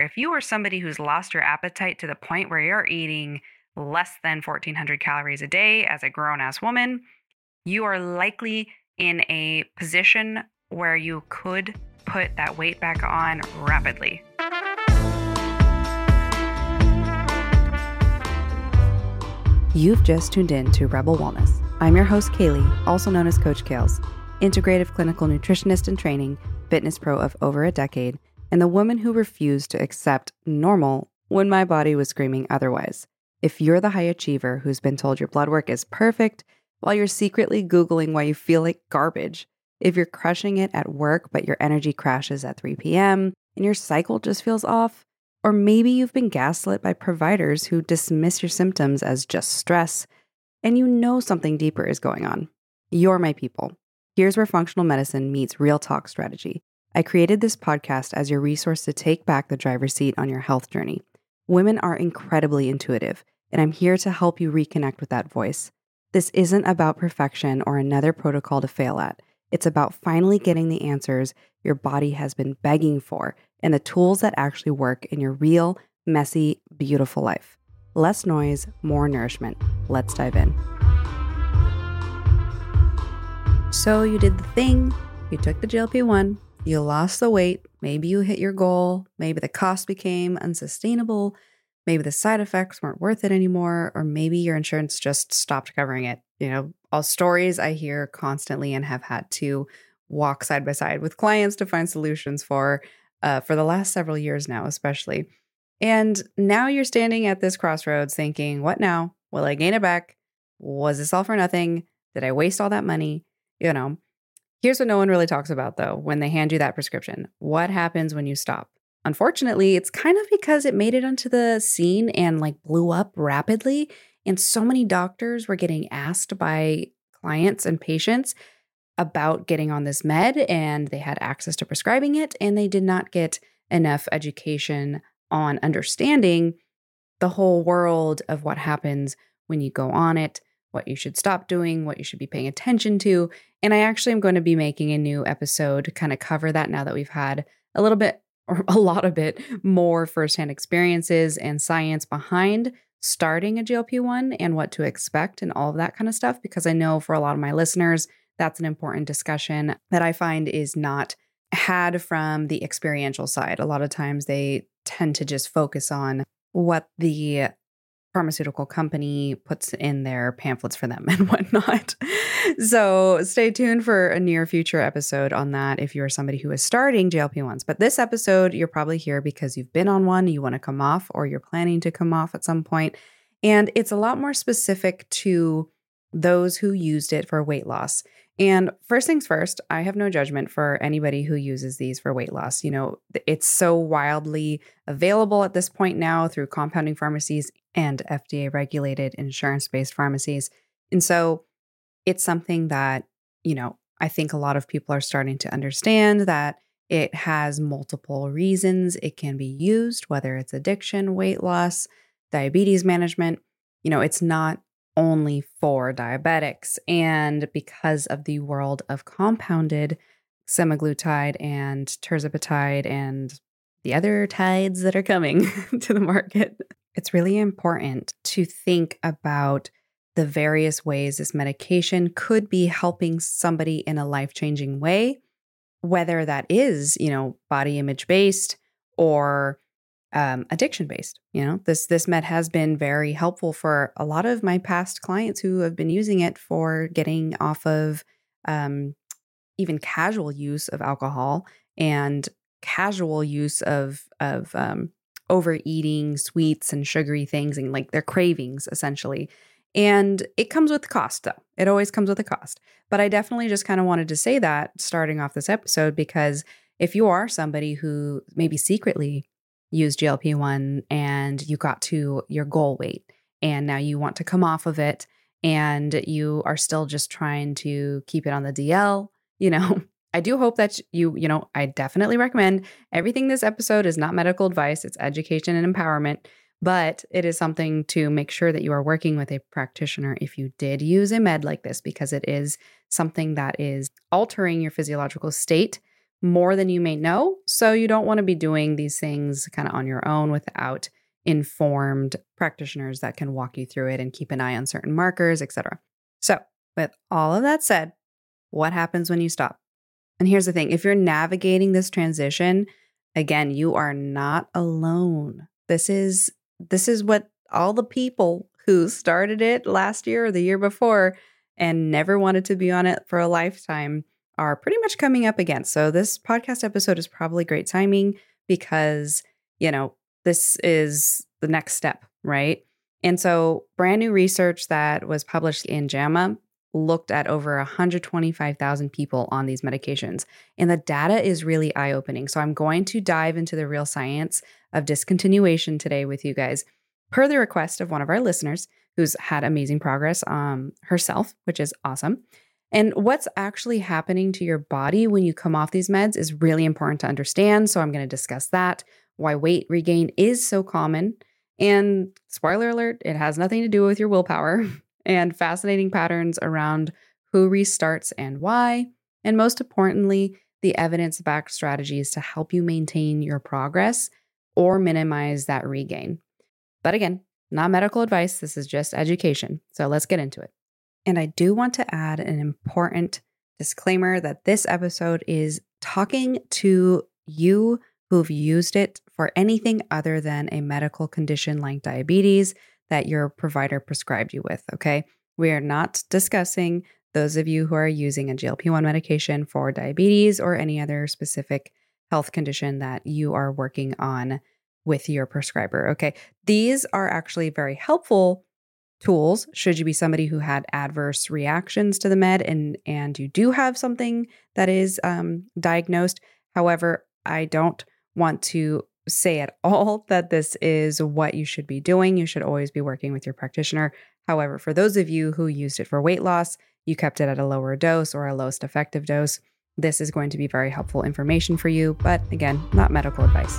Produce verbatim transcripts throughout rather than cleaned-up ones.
If you are somebody who's lost your appetite to the point where you're eating less than fourteen hundred calories a day as a grown ass woman, you are likely in a position where you could put that weight back on rapidly. You've just tuned in to Rebel Wellness. I'm your host, Kaylee, also known as Coach Kales, integrative clinical nutritionist in training, fitness pro of over a decade, and the woman who refused to accept normal when my body was screaming otherwise. If you're the high achiever who's been told your blood work is perfect while you're secretly Googling why you feel like garbage, if you're crushing it at work but your energy crashes at three p.m. and your cycle just feels off, or maybe you've been gaslit by providers who dismiss your symptoms as just stress, and you know something deeper is going on, you're my people. Here's where functional medicine meets real talk strategy. I created this podcast as your resource to take back the driver's seat on your health journey. Women are incredibly intuitive, and I'm here to help you reconnect with that voice. This isn't about perfection or another protocol to fail at. It's about finally getting the answers your body has been begging for and the tools that actually work in your real, messy, beautiful life. Less noise, more nourishment. Let's dive in. So you did the thing. You took the G L P one. You lost the weight, maybe you hit your goal, maybe the cost became unsustainable, maybe the side effects weren't worth it anymore, or maybe your insurance just stopped covering it. You know, all stories I hear constantly and have had to walk side by side with clients to find solutions for, uh, for the last several years now, especially. And now you're standing at this crossroads thinking, what now? Will I gain it back? Was this all for nothing? Did I waste all that money? You know. Here's what no one really talks about, though, when they hand you that prescription. What happens when you stop? Unfortunately, it's kind of because it made it onto the scene and like blew up rapidly. And so many doctors were getting asked by clients and patients about getting on this med, and they had access to prescribing it, and they did not get enough education on understanding the whole world of what happens when you go on it, what you should stop doing, what you should be paying attention to. And I actually am going to be making a new episode to kind of cover that now that we've had a little bit or a lot of it more firsthand experiences and science behind starting a G L P one and what to expect and all of that kind of stuff. Because I know for a lot of my listeners, that's an important discussion that I find is not had from the experiential side. A lot of times they tend to just focus on what the pharmaceutical company puts in their pamphlets for them and whatnot. So stay tuned for a near future episode on that if you're somebody who is starting G L P ones. But this episode, you're probably here because you've been on one, you want to come off, or you're planning to come off at some point. And it's a lot more specific to those who used it for weight loss. And first things first, I have no judgment for anybody who uses these for weight loss. You know, it's so wildly available at this point now through compounding pharmacies and F D A-regulated insurance-based pharmacies. And so it's something that, you know, I think a lot of people are starting to understand that it has multiple reasons it can be used, whether it's addiction, weight loss, diabetes management. You know, it's not only for diabetics. And because of the world of compounded semaglutide and tirzepatide and the other tides that are coming to the market, it's really important to think about the various ways this medication could be helping somebody in a life-changing way, whether that is, you know, body image based or um, addiction based. You know, this this med has been very helpful for a lot of my past clients who have been using it for getting off of um, even casual use of alcohol and casual use of of um, overeating sweets and sugary things and like their cravings essentially. And it comes with cost, though. It always comes with a cost. But I definitely just kind of wanted to say that starting off this episode, because if you are somebody who maybe secretly used G L P one and you got to your goal weight and now you want to come off of it and you are still just trying to keep it on the D L, you know, I do hope that you, you know, I definitely recommend everything this episode is not medical advice. It's education and empowerment. But it is something to make sure that you are working with a practitioner if you did use a med like this, because it is something that is altering your physiological state more than you may know. So you don't want to be doing these things kind of on your own without informed practitioners that can walk you through it and keep an eye on certain markers, et cetera. So with all of that said, what happens when you stop? And here's the thing, if you're navigating this transition, again, you are not alone. This is this is what all the people who started it last year or the year before and never wanted to be on it for a lifetime are pretty much coming up against. So this podcast episode is probably great timing because, you know, this is the next step, right? And so brand new research that was published in JAMA looked at over one hundred twenty-five thousand people on these medications. And the data is really eye-opening. So I'm going to dive into the real science of discontinuation today with you guys, per the request of one of our listeners who's had amazing progress um, herself, which is awesome. And what's actually happening to your body when you come off these meds is really important to understand. So I'm going to discuss that, why weight regain is so common. And spoiler alert, it has nothing to do with your willpower. And fascinating patterns around who restarts and why. And most importantly, the evidence-backed strategies to help you maintain your progress or minimize that regain. But again, not medical advice. This is just education. So let's get into it. And I do want to add an important disclaimer that this episode is talking to you who've used it for anything other than a medical condition like diabetes that your provider prescribed you with, okay? We are not discussing those of you who are using a G L P one medication for diabetes or any other specific health condition that you are working on with your prescriber, okay? These are actually very helpful tools should you be somebody who had adverse reactions to the med and, and you do have something that is um, diagnosed. However, I don't want to say at all that this is what you should be doing. You should always be working with your practitioner. However, for those of you who used it for weight loss, you kept it at a lower dose or a lowest effective dose, this is going to be very helpful information for you. But again, not medical advice.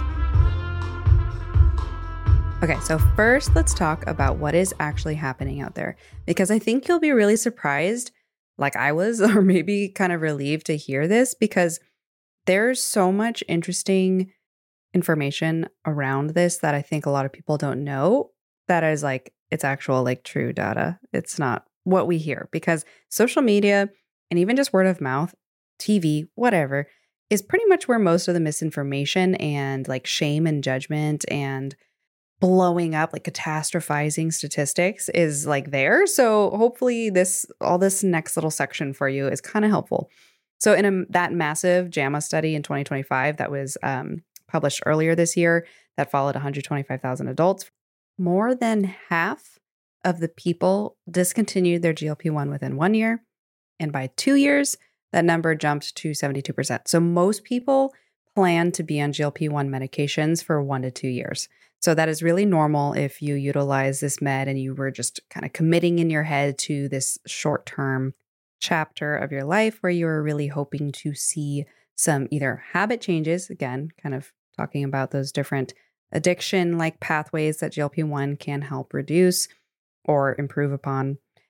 Okay, so first let's talk about what is actually happening out there, because I think you'll be really surprised, like I was, or maybe kind of relieved to hear this, because there's so much interesting information around this that I think a lot of people don't know that is like, it's actual like true data. It's not what we hear, because social media and even just word of mouth, T V, whatever, is pretty much where most of the misinformation and like shame and judgment and blowing up, like catastrophizing statistics is like there. So hopefully this, all this next little section for you is kind of helpful. So in a, that massive JAMA study in twenty twenty-five that was um, published earlier this year that followed one hundred twenty-five thousand adults, more than half of the people discontinued their G L P one within one year. And by two years, that number jumped to seventy-two percent. So most people plan to be on G L P one medications for one to two years. So that is really normal if you utilize this med and you were just kind of committing in your head to this short-term chapter of your life where you were really hoping to see some either habit changes, again, kind of talking about those different addiction-like pathways that G L P one can help reduce or improve upon,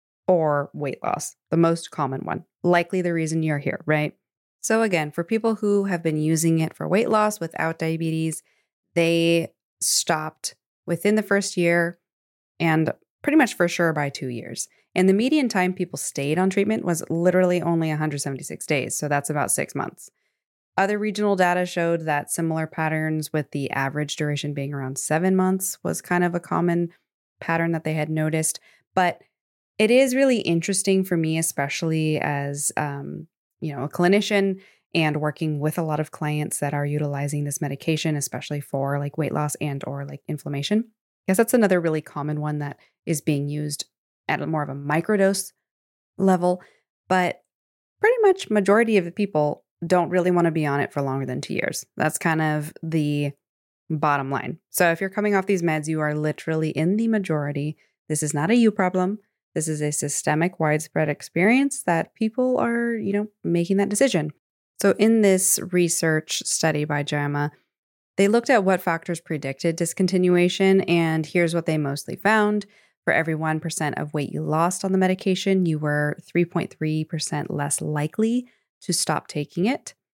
or weight loss, the most common one, likely the reason you're here, right? So again, for people who have been using it for weight loss without diabetes, they stopped within the first year and pretty much for sure by two years. And the median time people stayed on treatment was literally only one hundred seventy-six days. So that's about six months. Other regional data showed that similar patterns, with the average duration being around seven months, was kind of a common pattern that they had noticed. But it is really interesting for me, especially as um, you know, a clinician and working with a lot of clients that are utilizing this medication, especially for like weight loss and or like inflammation. I guess that's another really common one that is being used at a more of a microdose level, but pretty much majority of the people don't really want to be on it for longer than two years. That's kind of the bottom line. So if you're coming off these meds, you are literally in the majority. This is not a you problem. This is a systemic, widespread experience that people are, you know, making that decision. So in this research study by JAMA, they looked at what factors predicted discontinuation, and here's what they mostly found. For every one percent of weight you lost on the medication, you were three point three percent less likely to stop taking it.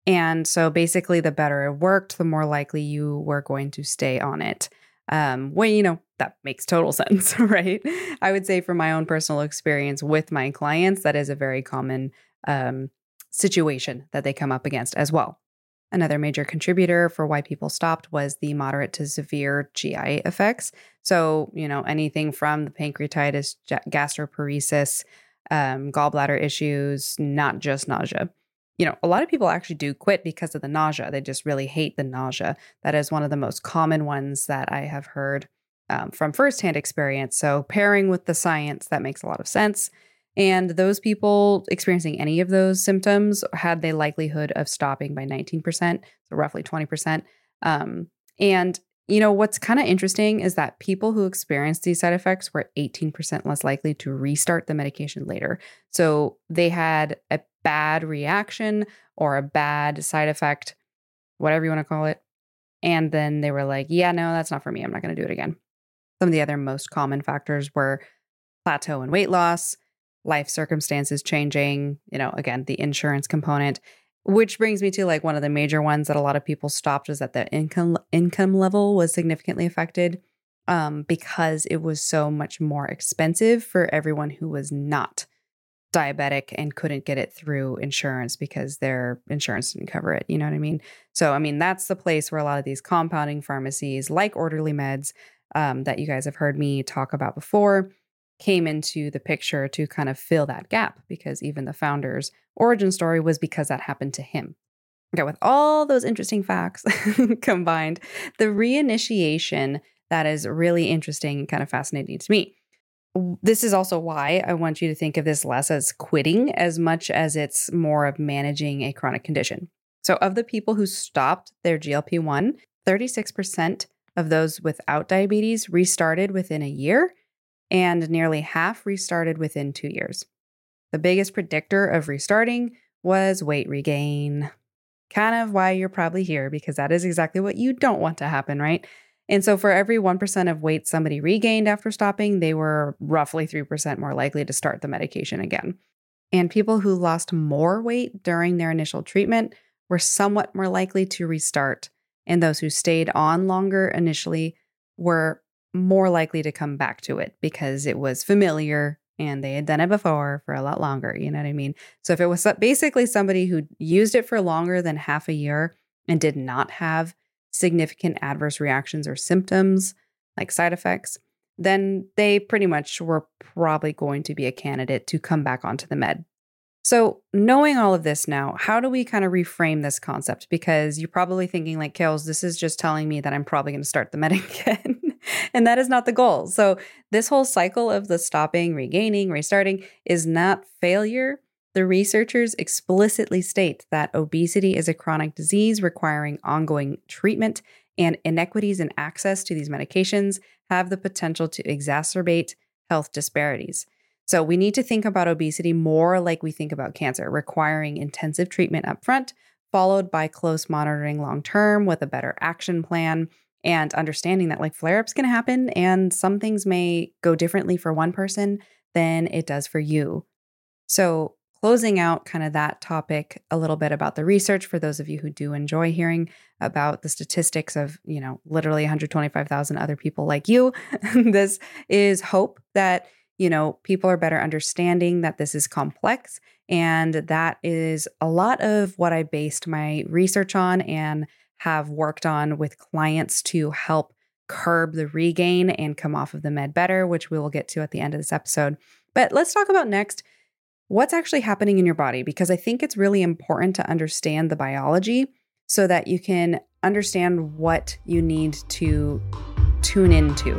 And so basically, the better it worked, the more likely you were going to stay on it. Um, well, you know, that makes total sense, right? I would say from my own personal experience with my clients, that is a very common um, situation that they come up against as well. Another major contributor for why people stopped was the moderate to severe G I effects. So, you know, anything from the pancreatitis, gastroparesis, um, gallbladder issues, not just nausea. You know, a lot of people actually do quit because of the nausea. They just really hate the nausea. That is one of the most common ones that I have heard um, from firsthand experience. So, pairing with the science, that makes a lot of sense. And those people experiencing any of those symptoms had the likelihood of stopping by nineteen percent, so roughly twenty percent. Um, and, you know, what's kind of interesting is that people who experienced these side effects were eighteen percent less likely to restart the medication later. So they had a bad reaction or a bad side effect, whatever you want to call it. And then they were like, yeah, no, that's not for me. I'm not going to do it again. Some of the other most common factors were plateau in weight loss, life circumstances changing, you know, again, the insurance component, which brings me to like one of the major ones that a lot of people stopped is that the income income level was significantly affected um, because it was so much more expensive for everyone who was not diabetic and couldn't get it through insurance because their insurance didn't cover it. You know what I mean? So, I mean, that's the place where a lot of these compounding pharmacies like Orderly Meds um, that you guys have heard me talk about before came into the picture to kind of fill that gap because even the founder's origin story was because that happened to him. Okay, with all those interesting facts combined, the reinitiation that is really interesting and kind of fascinating to me. This is also why I want you to think of this less as quitting as much as it's more of managing a chronic condition. So of the people who stopped their G L P one, thirty-six percent of those without diabetes restarted within a year, and nearly half restarted within two years. The biggest predictor of restarting was weight regain. Kind of why you're probably here, because that is exactly what you don't want to happen, right? And so for every one percent of weight somebody regained after stopping, they were roughly three percent more likely to start the medication again. And people who lost more weight during their initial treatment were somewhat more likely to restart. And those who stayed on longer initially were more likely to come back to it because it was familiar and they had done it before for a lot longer. You know what I mean? So if it was basically somebody who used it for longer than half a year and did not have significant adverse reactions or symptoms like side effects, then they pretty much were probably going to be a candidate to come back onto the med. So knowing all of this now, how do we kind of reframe this concept? Because you're probably thinking like, Kales, this is just telling me that I'm probably going to start the med again. And that is not the goal. So this whole cycle of the stopping, regaining, restarting is not failure. The researchers explicitly state that obesity is a chronic disease requiring ongoing treatment, and inequities in access to these medications have the potential to exacerbate health disparities. So we need to think about obesity more like we think about cancer, requiring intensive treatment upfront, followed by close monitoring long-term with a better action plan, and understanding that like flare-ups can happen and some things may go differently for one person than it does for you. So closing out kind of that topic, a little bit about the research for those of you who do enjoy hearing about the statistics of, you know, literally one hundred twenty-five thousand other people like you. This is hope that, you know, people are better understanding that this is complex. And that is a lot of what I based my research on and have worked on with clients to help curb the regain and come off of the med better, which we will get to at the end of this episode. But let's talk about next what's actually happening in your body, because I think it's really important to understand the biology so that you can understand what you need to tune into.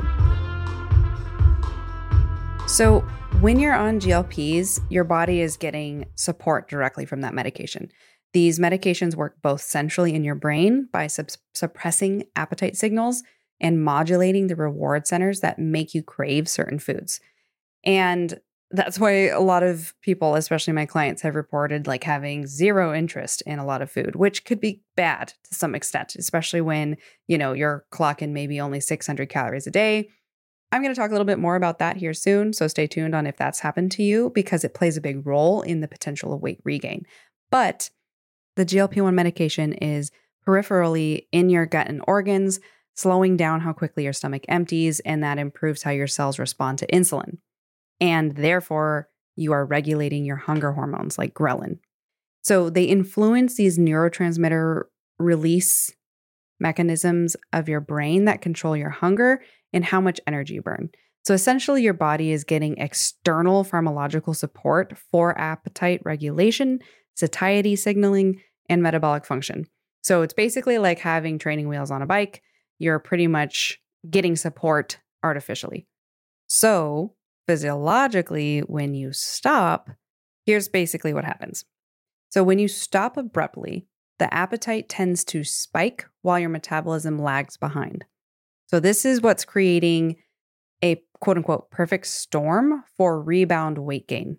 So when you're on G L Ps, your body is getting support directly from that medication. These medications work both centrally in your brain by sub- suppressing appetite signals and modulating the reward centers that make you crave certain foods. And that's why a lot of people, especially my clients, have reported like having zero interest in a lot of food, which could be bad to some extent, especially when, you know, you're clocking maybe only six hundred calories a day. I'm going to talk a little bit more about that here soon, so stay tuned on if that's happened to you because it plays a big role in the potential of weight regain. But the G L P one medication is peripherally in your gut and organs, slowing down how quickly your stomach empties, and that improves how your cells respond to insulin. And therefore, you are regulating your hunger hormones like ghrelin. So they influence these neurotransmitter release mechanisms of your brain that control your hunger and how much energy you burn. So essentially, your body is getting external pharmacological support for appetite regulation, satiety signaling, and metabolic function. So it's basically like having training wheels on a bike. You're pretty much getting support artificially. So physiologically, when you stop, here's basically what happens. So when you stop abruptly, the appetite tends to spike while your metabolism lags behind. So this is what's creating a quote unquote perfect storm for rebound weight gain.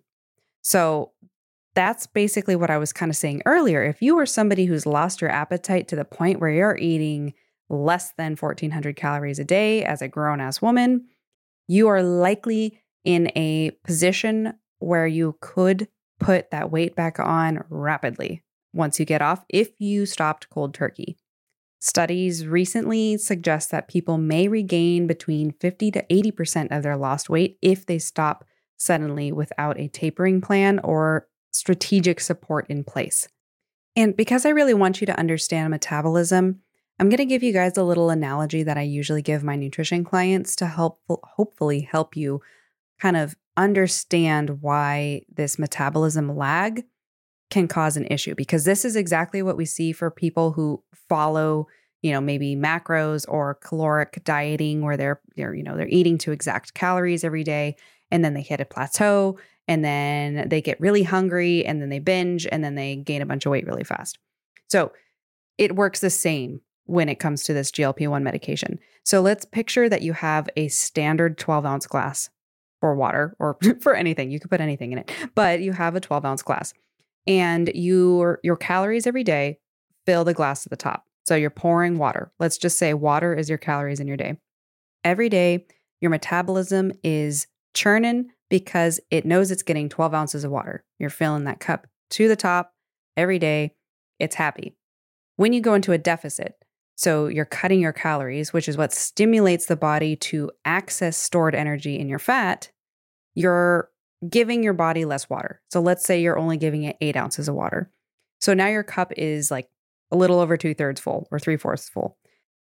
So that's basically what I was kind of saying earlier. If you are somebody who's lost your appetite to the point where you're eating less than fourteen hundred calories a day as a grown-ass woman, you are likely in a position where you could put that weight back on rapidly once you get off if you stopped cold turkey. Studies recently suggest that people may regain between fifty to eighty percent of their lost weight if they stop suddenly without a tapering plan or strategic support in place. And because I really want you to understand metabolism, I'm going to give you guys a little analogy that I usually give my nutrition clients to help hopefully help you kind of understand why this metabolism lag can cause an issue, because this is exactly what we see for people who follow, you know, maybe macros or caloric dieting where they're, they're, you know, they're eating to exact calories every day and then they hit a plateau and then they get really hungry and then they binge and then they gain a bunch of weight really fast. So it works the same when it comes to this G L P one medication. So let's picture that you have a standard twelve ounce glass for water or for anything. You could put anything in it, but you have a twelve ounce glass. And your, your calories every day fill the glass to the top. So you're pouring water. Let's just say water is your calories in your day. Every day, your metabolism is churning because it knows it's getting twelve ounces of water. You're filling that cup to the top every day. It's happy. When you go into a deficit, so you're cutting your calories, which is what stimulates the body to access stored energy in your fat, you're giving your body less water. So let's say you're only giving it eight ounces of water. So now your cup is like a little over two thirds full or three fourths full.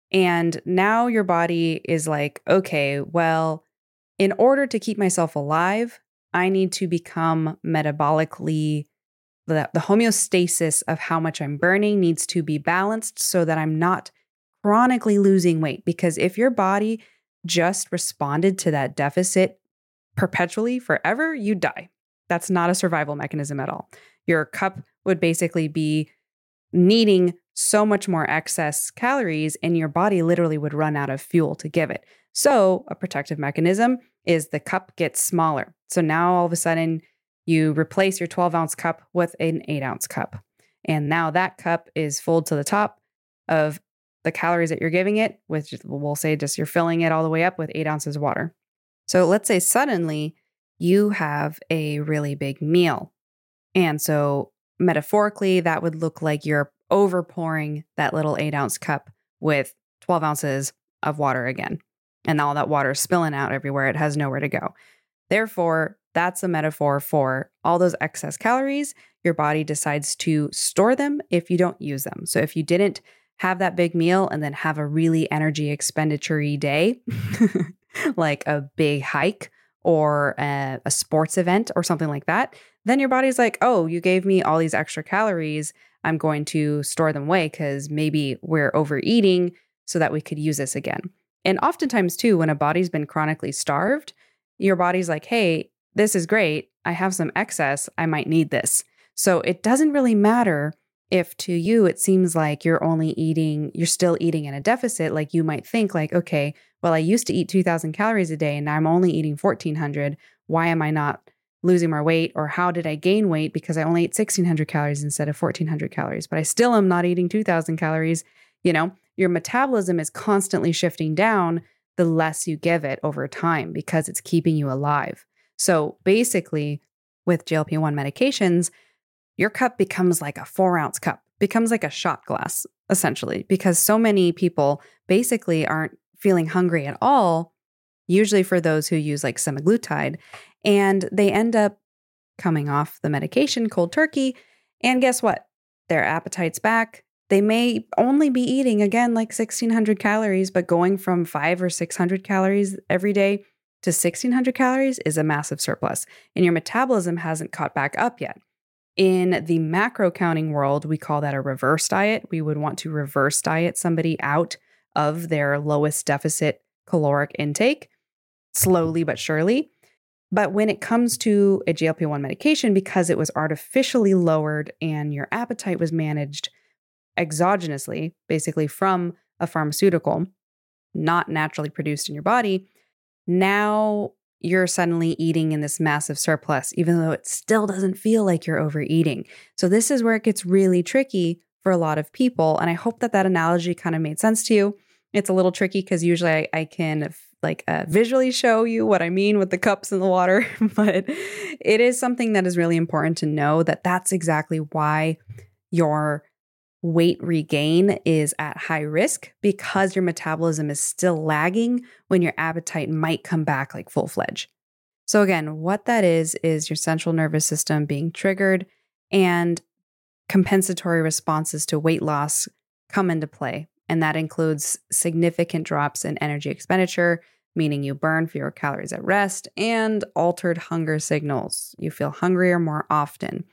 And now your body is like, okay, well, in order to keep myself alive, I need to become metabolically, the, the homeostasis of how much I'm burning needs to be balanced so that I'm not chronically losing weight. Because if your body just responded to that deficit perpetually forever, you die. That's not a survival mechanism at all. Your cup would basically be needing so much more excess calories and your body literally would run out of fuel to give it. So a protective mechanism is the cup gets smaller. So now all of a sudden you replace your twelve ounce cup with an eight ounce cup. And now that cup is full to the top of the calories that you're giving it, which we'll say just you're filling it all the way up with eight ounces of water. So let's say suddenly you have a really big meal. And so metaphorically, that would look like you're overpouring that little eight ounce cup with twelve ounces of water again. And all that water is spilling out everywhere. It has nowhere to go. Therefore, that's a metaphor for all those excess calories. Your body decides to store them if you don't use them. So if you didn't have that big meal and then have a really energy expenditure-y day, like a big hike or a, a sports event or something like that, then your body's like, oh, you gave me all these extra calories. I'm going to store them away because maybe we're overeating so that we could use this again. And oftentimes too, when a body's been chronically starved, your body's like, hey, this is great. I have some excess. I might need this. So it doesn't really matter if to you, it seems like you're only eating, you're still eating in a deficit. Like you might think like, okay, well, I used to eat two thousand calories a day and now I'm only eating fourteen hundred. Why am I not losing my weight? Or how did I gain weight? Because I only ate sixteen hundred calories instead of fourteen hundred calories, but I still am not eating two thousand calories. You know, your metabolism is constantly shifting down the less you give it over time because it's keeping you alive. So basically with G L P one medications, your cup becomes like a four ounce cup becomes like a shot glass, essentially, because so many people basically aren't feeling hungry at all, usually for those who use like semaglutide, and they end up coming off the medication cold turkey. And guess what? Their appetite's back. They may only be eating, again, like sixteen hundred calories, but going from five or six hundred calories every day to sixteen hundred calories is a massive surplus. And your metabolism hasn't caught back up yet. In the macro counting world, we call that a reverse diet. We would want to reverse diet somebody out of their lowest deficit caloric intake, slowly but surely. But when it comes to a G L P one medication, because it was artificially lowered and your appetite was managed exogenously, basically from a pharmaceutical, not naturally produced in your body, now you're suddenly eating in this massive surplus, even though it still doesn't feel like you're overeating. So this is where it gets really tricky for a lot of people. And I hope that that analogy kind of made sense to you. It's a little tricky because usually I, I can like uh, visually show you what I mean with the cups and the water, but it is something that is really important to know, that that's exactly why your weight regain is at high risk, because your metabolism is still lagging when your appetite might come back like full-fledged. So again, what that is, is your central nervous system being triggered, and compensatory responses to weight loss come into play. And that includes significant drops in energy expenditure, meaning you burn fewer calories at rest, and altered hunger signals. You feel hungrier more often.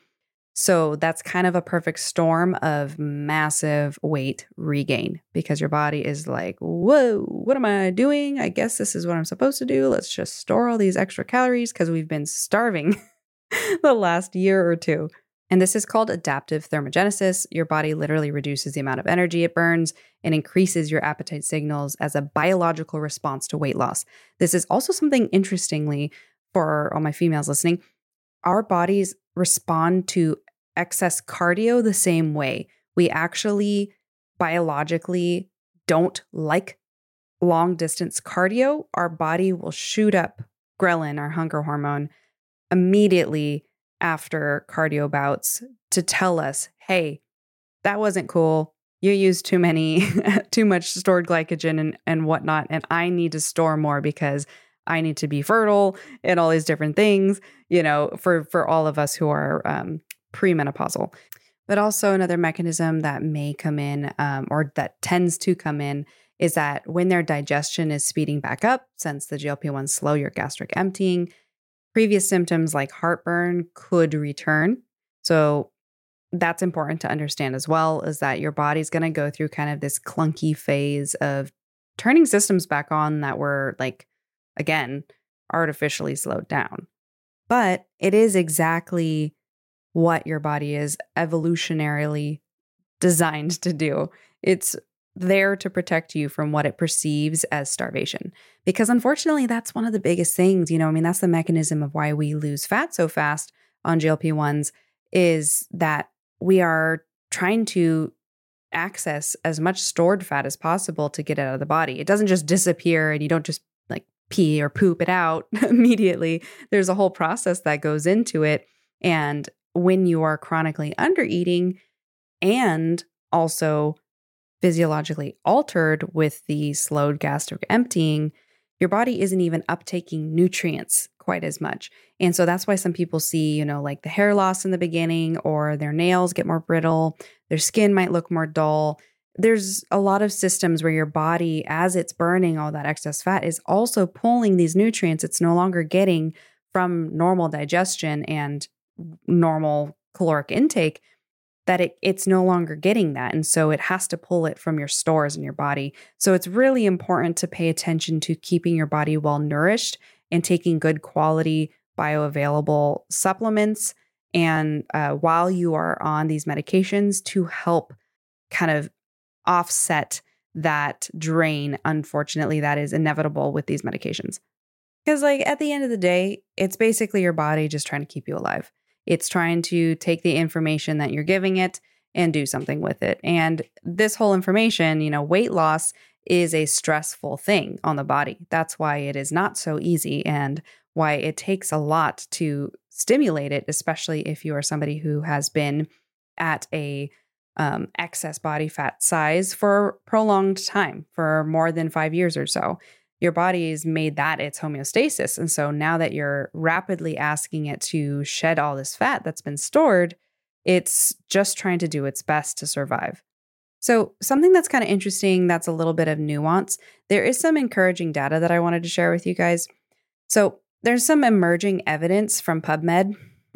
So that's kind of a perfect storm of massive weight regain, because your body is like, whoa, what am I doing? I guess this is what I'm supposed to do. Let's just store all these extra calories because we've been starving the last year or two. And this is called adaptive thermogenesis. Your body literally reduces the amount of energy it burns and increases your appetite signals as a biological response to weight loss. This is also something, interestingly, for all my females listening, our bodies respond to excess cardio the same way. We actually biologically don't like long distance cardio. Our body will shoot up ghrelin, our hunger hormone, immediately after cardio bouts to tell us, hey, that wasn't cool. You used too many, too much stored glycogen and, and whatnot. And I need to store more because I need to be fertile and all these different things, you know, for, for all of us who are um, premenopausal. But also another mechanism that may come in um, or that tends to come in is that when their digestion is speeding back up, since the G L P one slow your gastric emptying, previous symptoms like heartburn could return. So that's important to understand as well, is that your body's going to go through kind of this clunky phase of turning systems back on that were like, again, artificially slowed down. But it is exactly what your body is evolutionarily designed to do. It's there to protect you from what it perceives as starvation. Because unfortunately, that's one of the biggest things, you know, I mean, that's the mechanism of why we lose fat so fast on G L P ones, is that we are trying to access as much stored fat as possible to get it out of the body. It doesn't just disappear and you don't just like pee or poop it out immediately. There's a whole process that goes into it. And when you are chronically undereating and also physiologically altered with the slowed gastric emptying, your body isn't even uptaking nutrients quite as much. And so that's why some people see, you know, like the hair loss in the beginning, or their nails get more brittle, their skin might look more dull. There's a lot of systems where your body, as it's burning all that excess fat, is also pulling these nutrients it's no longer getting from normal digestion and normal caloric intake, that it, it's no longer getting that. And so it has to pull it from your stores in your body. So it's really important to pay attention to keeping your body well nourished and taking good quality bioavailable supplements. And uh, while you are on these medications, to help kind of offset that drain, unfortunately, that is inevitable with these medications. Because like at the end of the day, it's basically your body just trying to keep you alive. It's trying to take the information that you're giving it and do something with it. And this whole information, you know, weight loss is a stressful thing on the body. That's why it is not so easy and why it takes a lot to stimulate it, especially if you are somebody who has been at a um, excess body fat size for a prolonged time, for more than five years or so. Your body's made that its homeostasis. And so now that you're rapidly asking it to shed all this fat that's been stored, it's just trying to do its best to survive. So something that's kind of interesting, that's a little bit of nuance. There is some encouraging data that I wanted to share with you guys. So there's some emerging evidence from PubMed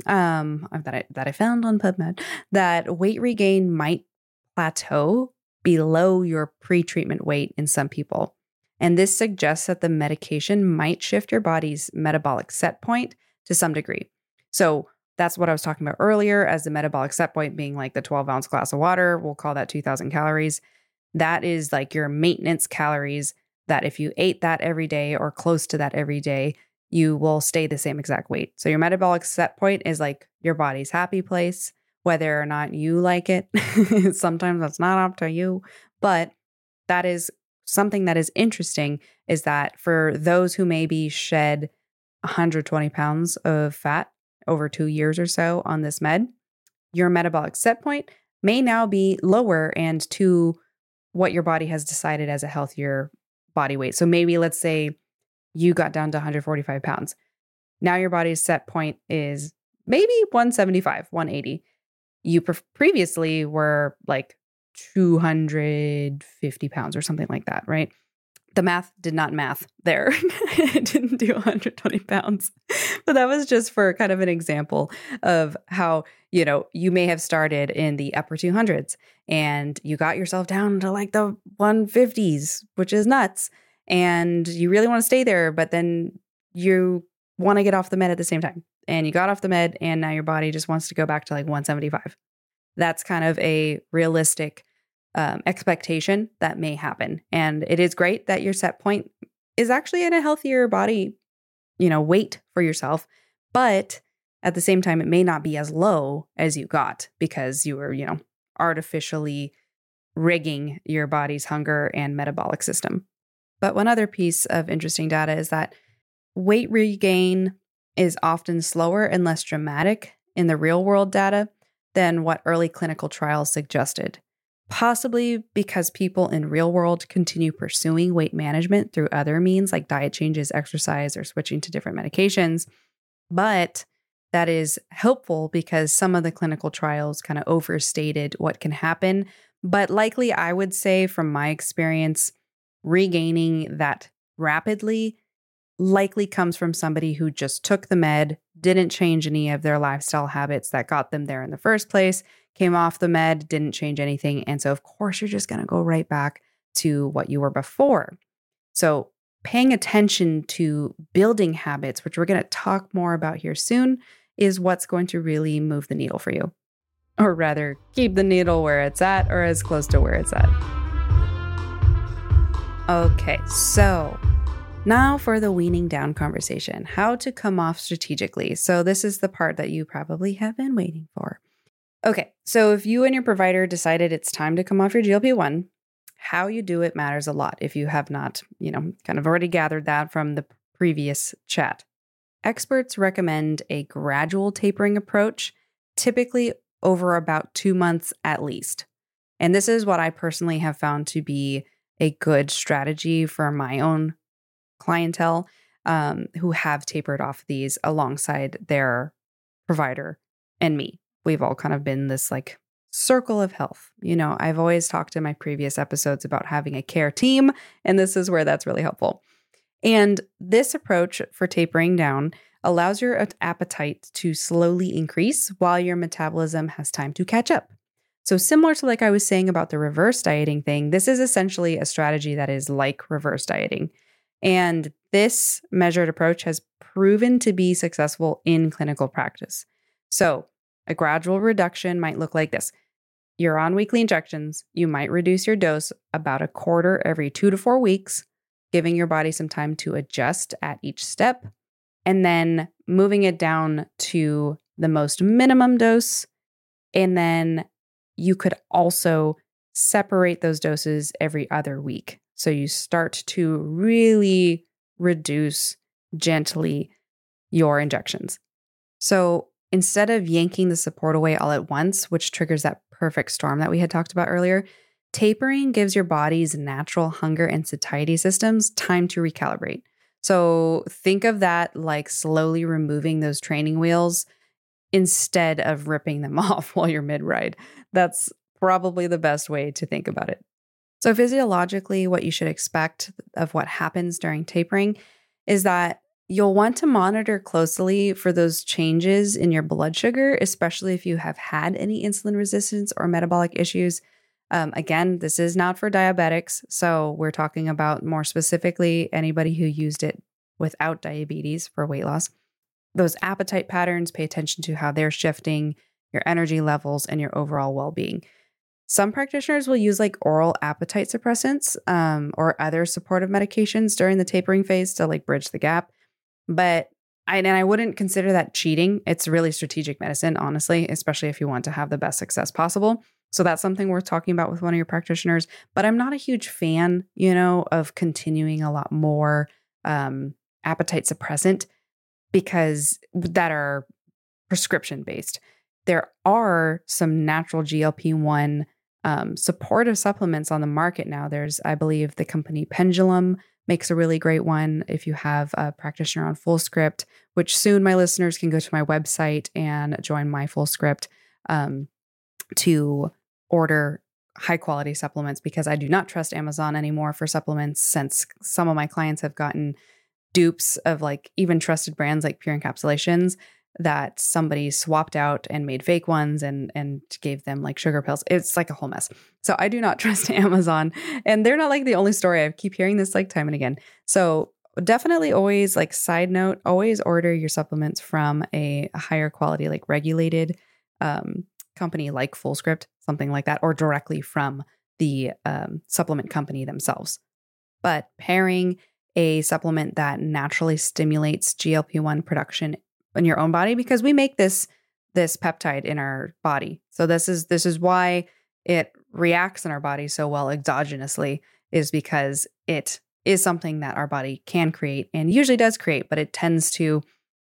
um, that I, that I found on PubMed that weight regain might plateau below your pre-treatment weight in some people. And this suggests that the medication might shift your body's metabolic set point to some degree. So that's what I was talking about earlier as the metabolic set point being like the twelve ounce glass of water. We'll call that two thousand calories. That is like your maintenance calories that if you ate that every day or close to that every day, you will stay the same exact weight. So your metabolic set point is like your body's happy place, whether or not you like it. Sometimes that's not up to you, but that is something that is interesting is that for those who maybe shed one hundred twenty pounds of fat over two years or so on this med, your metabolic set point may now be lower and to what your body has decided as a healthier body weight. So maybe let's say you got down to one hundred forty-five pounds. Now your body's set point is maybe one seventy-five, one eighty. You pre- previously were like two hundred fifty pounds or something like that, right? The math did not math there. It didn't do one hundred twenty pounds. But that was just for kind of an example of how, you know, you may have started in the upper two hundreds and you got yourself down to like the one fifties, which is nuts. And you really want to stay there, but then you want to get off the med at the same time. And you got off the med and now your body just wants to go back to like one seventy-five. That's kind of a realistic um, expectation that may happen. And it is great that your set point is actually in a healthier body, you know, weight for yourself. But at the same time, it may not be as low as you got because you were, you know, artificially rigging your body's hunger and metabolic system. But one other piece of interesting data is that weight regain is often slower and less dramatic in the real world data than what early clinical trials suggested, possibly because people in real world continue pursuing weight management through other means like diet changes, exercise, or switching to different medications. But that is helpful because some of the clinical trials kind of overstated what can happen. But likely, I would say from my experience, regaining that rapidly likely comes from somebody who just took the med, didn't change any of their lifestyle habits that got them there in the first place, came off the med, didn't change anything. And so, of course, you're just going to go right back to what you were before. So paying attention to building habits, which we're going to talk more about here soon, is what's going to really move the needle for you. Or rather, keep the needle where it's at or as close to where it's at. Okay, so now for the weaning down conversation, how to come off strategically. So this is the part that you probably have been waiting for. Okay, so if you and your provider decided it's time to come off your G L P one, how you do it matters a lot if you have not, you know, kind of already gathered that from the previous chat. Experts recommend a gradual tapering approach, typically over about two months at least. And this is what I personally have found to be a good strategy for my own clientele um, who have tapered off these alongside their provider and me. We've all kind of been this like circle of health. You know, I've always talked in my previous episodes about having a care team, and this is where that's really helpful. And this approach for tapering down allows your appetite to slowly increase while your metabolism has time to catch up. So similar to like I was saying about the reverse dieting thing, this is essentially a strategy that is like reverse dieting. And this measured approach has proven to be successful in clinical practice. So a gradual reduction might look like this. You're on weekly injections. You might reduce your dose about a quarter every two to four weeks, giving your body some time to adjust at each step, and then moving it down to the most minimum dose. And then you could also separate those doses every other week. So you start to really reduce gently your injections. So instead of yanking the support away all at once, which triggers that perfect storm that we had talked about earlier. Tapering gives your body's natural hunger and satiety systems time to recalibrate. So think of that like slowly removing those training wheels instead of ripping them off while you're mid-ride. That's probably the best way to think about it. So physiologically, what you should expect of what happens during tapering is that you'll want to monitor closely for those changes in your blood sugar, especially if you have had any insulin resistance or metabolic issues. Um, again, this is not for diabetics. So we're talking about more specifically anybody who used it without diabetes for weight loss. Those appetite patterns, pay attention to how they're shifting, your energy levels, and your overall well-being. Some practitioners will use like oral appetite suppressants um, or other supportive medications during the tapering phase to like bridge the gap. But I, and I wouldn't consider that cheating. It's really strategic medicine, honestly, especially if you want to have the best success possible. So that's something worth talking about with one of your practitioners. But I'm not a huge fan, you know, of continuing a lot more um, appetite suppressant because that are prescription based. There are some natural G L P one um, supportive supplements on the market now. There's, I believe, the company Pendulum makes a really great one if you have a practitioner on Fullscript, which soon my listeners can go to my website and join my Fullscript um, to order high quality supplements, because I do not trust Amazon anymore for supplements since some of my clients have gotten dupes of like even trusted brands like Pure Encapsulations that somebody swapped out and made fake ones and and gave them like sugar pills. It's like a whole mess. So I do not trust Amazon, and they're not like the only story. I keep hearing this like time and again. So definitely always like side note, always order your supplements from a, a higher quality, like regulated um, company like Fullscript, something like that, or directly from the um, supplement company themselves. But pairing a supplement that naturally stimulates G L P one production in your own body, because we make this this peptide in our body. So this is this is why it reacts in our body so well exogenously, is because it is something that our body can create and usually does create, but it tends to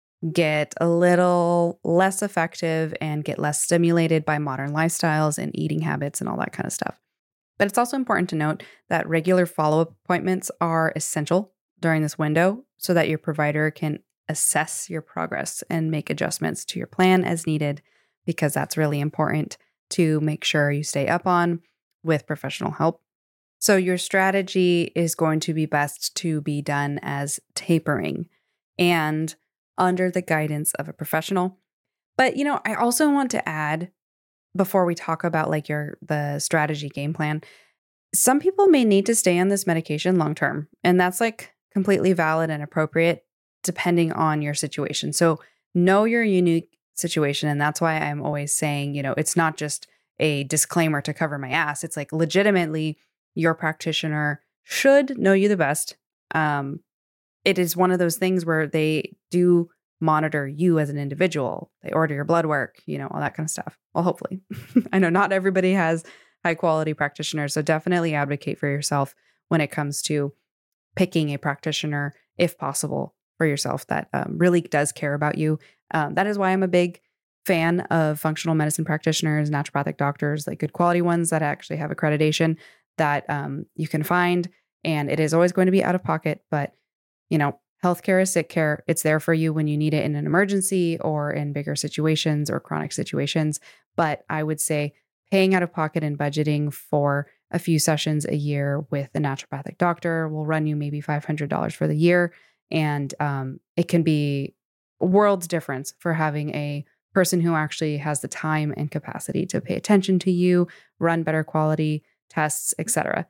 get a little less effective and get less stimulated by modern lifestyles and eating habits and all that kind of stuff. But it's also important to note that regular follow-up appointments are essential during this window so that your provider can assess your progress and make adjustments to your plan as needed, because that's really important to make sure you stay up on with professional help. So your strategy is going to be best to be done as tapering and under the guidance of a professional. But, you know, I also want to add, before we talk about like your the strategy game plan, some people may need to stay on this medication long term, and that's like completely valid and appropriate depending on your situation. So know your unique situation, and that's why I'm always saying, you know, it's not just a disclaimer to cover my ass. It's like legitimately your practitioner should know you the best. Um, it is one of those things where they do monitor you as an individual. They order your blood work, you know, all that kind of stuff. Well, hopefully. I know not everybody has high quality practitioners, so definitely advocate for yourself when it comes to picking a practitioner, if possible, for yourself that um, really does care about you. Um, that is why I'm a big fan of functional medicine practitioners, naturopathic doctors, like good quality ones that actually have accreditation that um, you can find. And it is always going to be out of pocket, but you know, healthcare is sick care. It's there for you when you need it in an emergency or in bigger situations or chronic situations. But I would say paying out of pocket and budgeting for a few sessions a year with a naturopathic doctor will run you maybe five hundred dollars for the year. And um, it can be a world's difference for having a person who actually has the time and capacity to pay attention to you, run better quality tests, et cetera.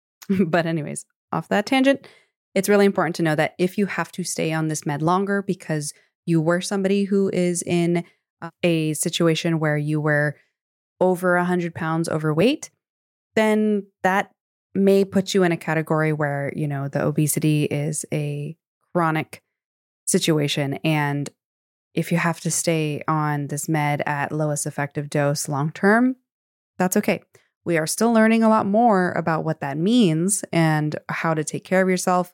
But anyways, off that tangent, it's really important to know that if you have to stay on this med longer because you were somebody who is in a situation where you were over one hundred pounds overweight, then that may put you in a category where, you know, the obesity is a chronic situation. And if you have to stay on this med at lowest effective dose long term, that's okay. We are still learning a lot more about what that means and how to take care of yourself.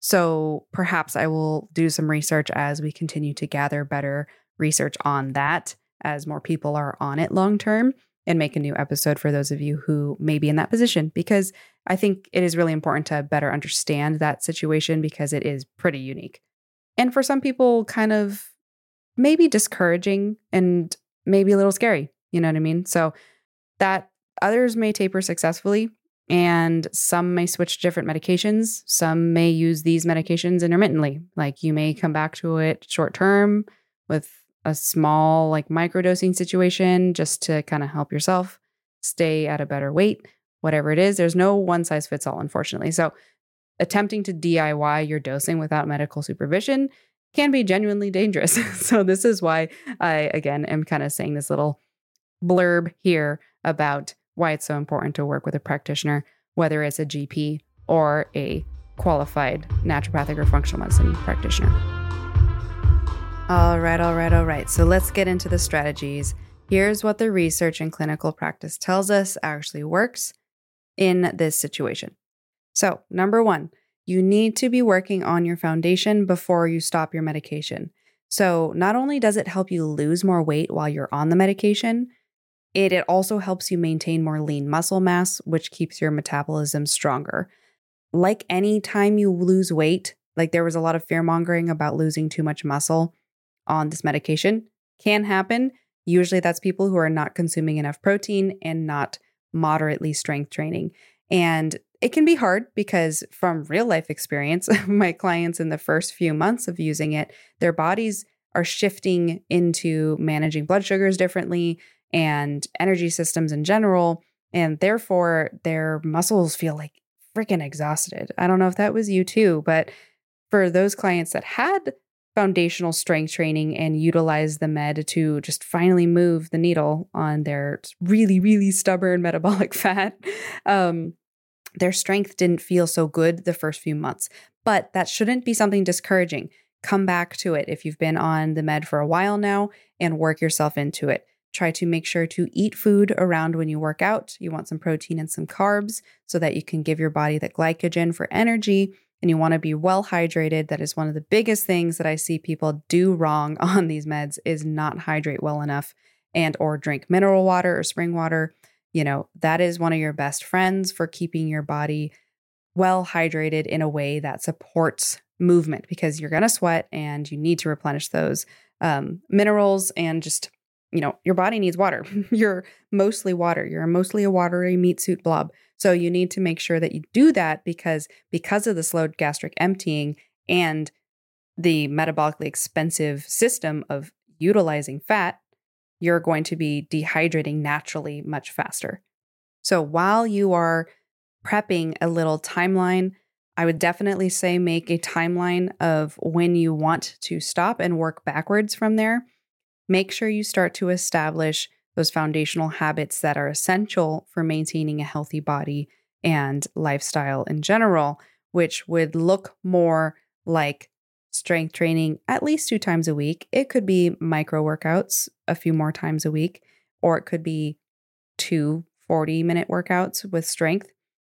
So perhaps I will do some research as we continue to gather better research on that, as more people are on it long term. and make a new episode for those of you who may be in that position, because I think it is really important to better understand that situation because it is pretty unique. And for some people, kind of maybe discouraging and maybe a little scary. You know what I mean? So that others may taper successfully and some may switch to different medications. Some may use these medications intermittently. Like you may come back to it short term with a small like microdosing situation just to kind of help yourself stay at a better weight, whatever it is. There's no one size fits all, unfortunately. So attempting to D I Y your dosing without medical supervision can be genuinely dangerous. So this is why I, again, am kind of saying this little blurb here about why it's so important to work with a practitioner, whether it's a G P or a qualified naturopathic or functional medicine practitioner. All right, all right, all right. So let's get into the strategies. Here's what the research and clinical practice tells us actually works in this situation. So, number one, you need to be working on your foundation before you stop your medication. So, not only does it help you lose more weight while you're on the medication, it, it also helps you maintain more lean muscle mass, which keeps your metabolism stronger. Like any time you lose weight, like there was a lot of fear mongering about losing too much muscle on this medication, can happen. Usually that's people who are not consuming enough protein and not moderately strength training. And it can be hard because from real life experience, my clients in the first few months of using it, their bodies are shifting into managing blood sugars differently and energy systems in general. And therefore their muscles feel like freaking exhausted. I don't know if that was you too, but for those clients that had foundational strength training and utilize the med to just finally move the needle on their really, really stubborn metabolic fat, um, their strength didn't feel so good the first few months. But that shouldn't be something discouraging. Come back to it if you've been on the med for a while now and work yourself into it. Try to make sure to eat food around when you work out. You want some protein and some carbs so that you can give your body the glycogen for energy. And you want to be well hydrated. That is one of the biggest things that I see people do wrong on these meds is not hydrate well enough and or drink mineral water or spring water. You know, that is one of your best friends for keeping your body well hydrated in a way that supports movement because you're going to sweat and you need to replenish those um, minerals and just, you know, your body needs water. You're mostly water. You're mostly a watery meat suit blob. So you need to make sure that you do that because because of the slowed gastric emptying and the metabolically expensive system of utilizing fat, you're going to be dehydrating naturally much faster. So while you are prepping a little timeline, I would definitely say make a timeline of when you want to stop and work backwards from there. Make sure you start to establish those foundational habits that are essential for maintaining a healthy body and lifestyle in general, which would look more like strength training at least two times a week. It could be micro workouts a few more times a week, or it could be two forty-minute workouts with strength.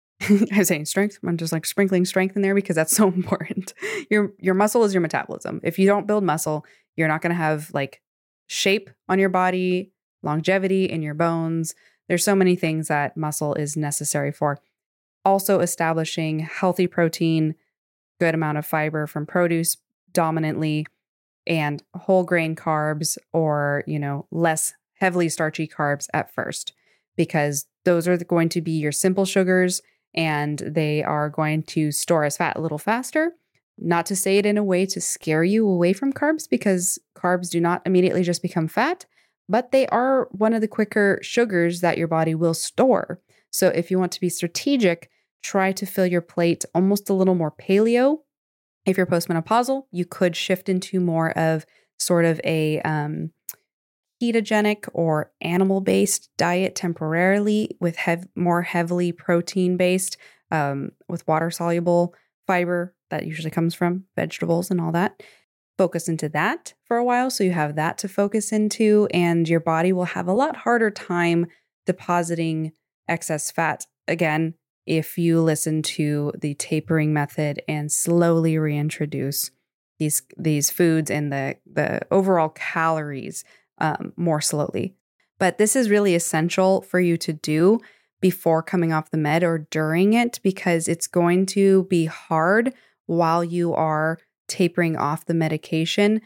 I'm saying strength. I'm just like sprinkling strength in there because that's so important. Your your muscle is your metabolism. If you don't build muscle, you're not going to have like shape on your body, longevity in your bones. There's so many things that muscle is necessary for. Also establishing healthy protein, good amount of fiber from produce dominantly, and whole grain carbs or, you know, less heavily starchy carbs at first, because those are going to be your simple sugars and they are going to store as fat a little faster. Not to say it in a way to scare you away from carbs, because carbs do not immediately just become fat, but they are one of the quicker sugars that your body will store. So if you want to be strategic, try to fill your plate almost a little more paleo. If you're postmenopausal, you could shift into more of sort of a um, ketogenic or animal-based diet temporarily with hev- more heavily protein-based um, with water-soluble fiber that usually comes from vegetables and all that. Focus into that for a while so you have that to focus into, and your body will have a lot harder time depositing excess fat again if you listen to the tapering method and slowly reintroduce these these foods and the the overall calories um, more slowly. But this is really essential for you to do before coming off the med or during it, because it's going to be hard while you are tapering off the medication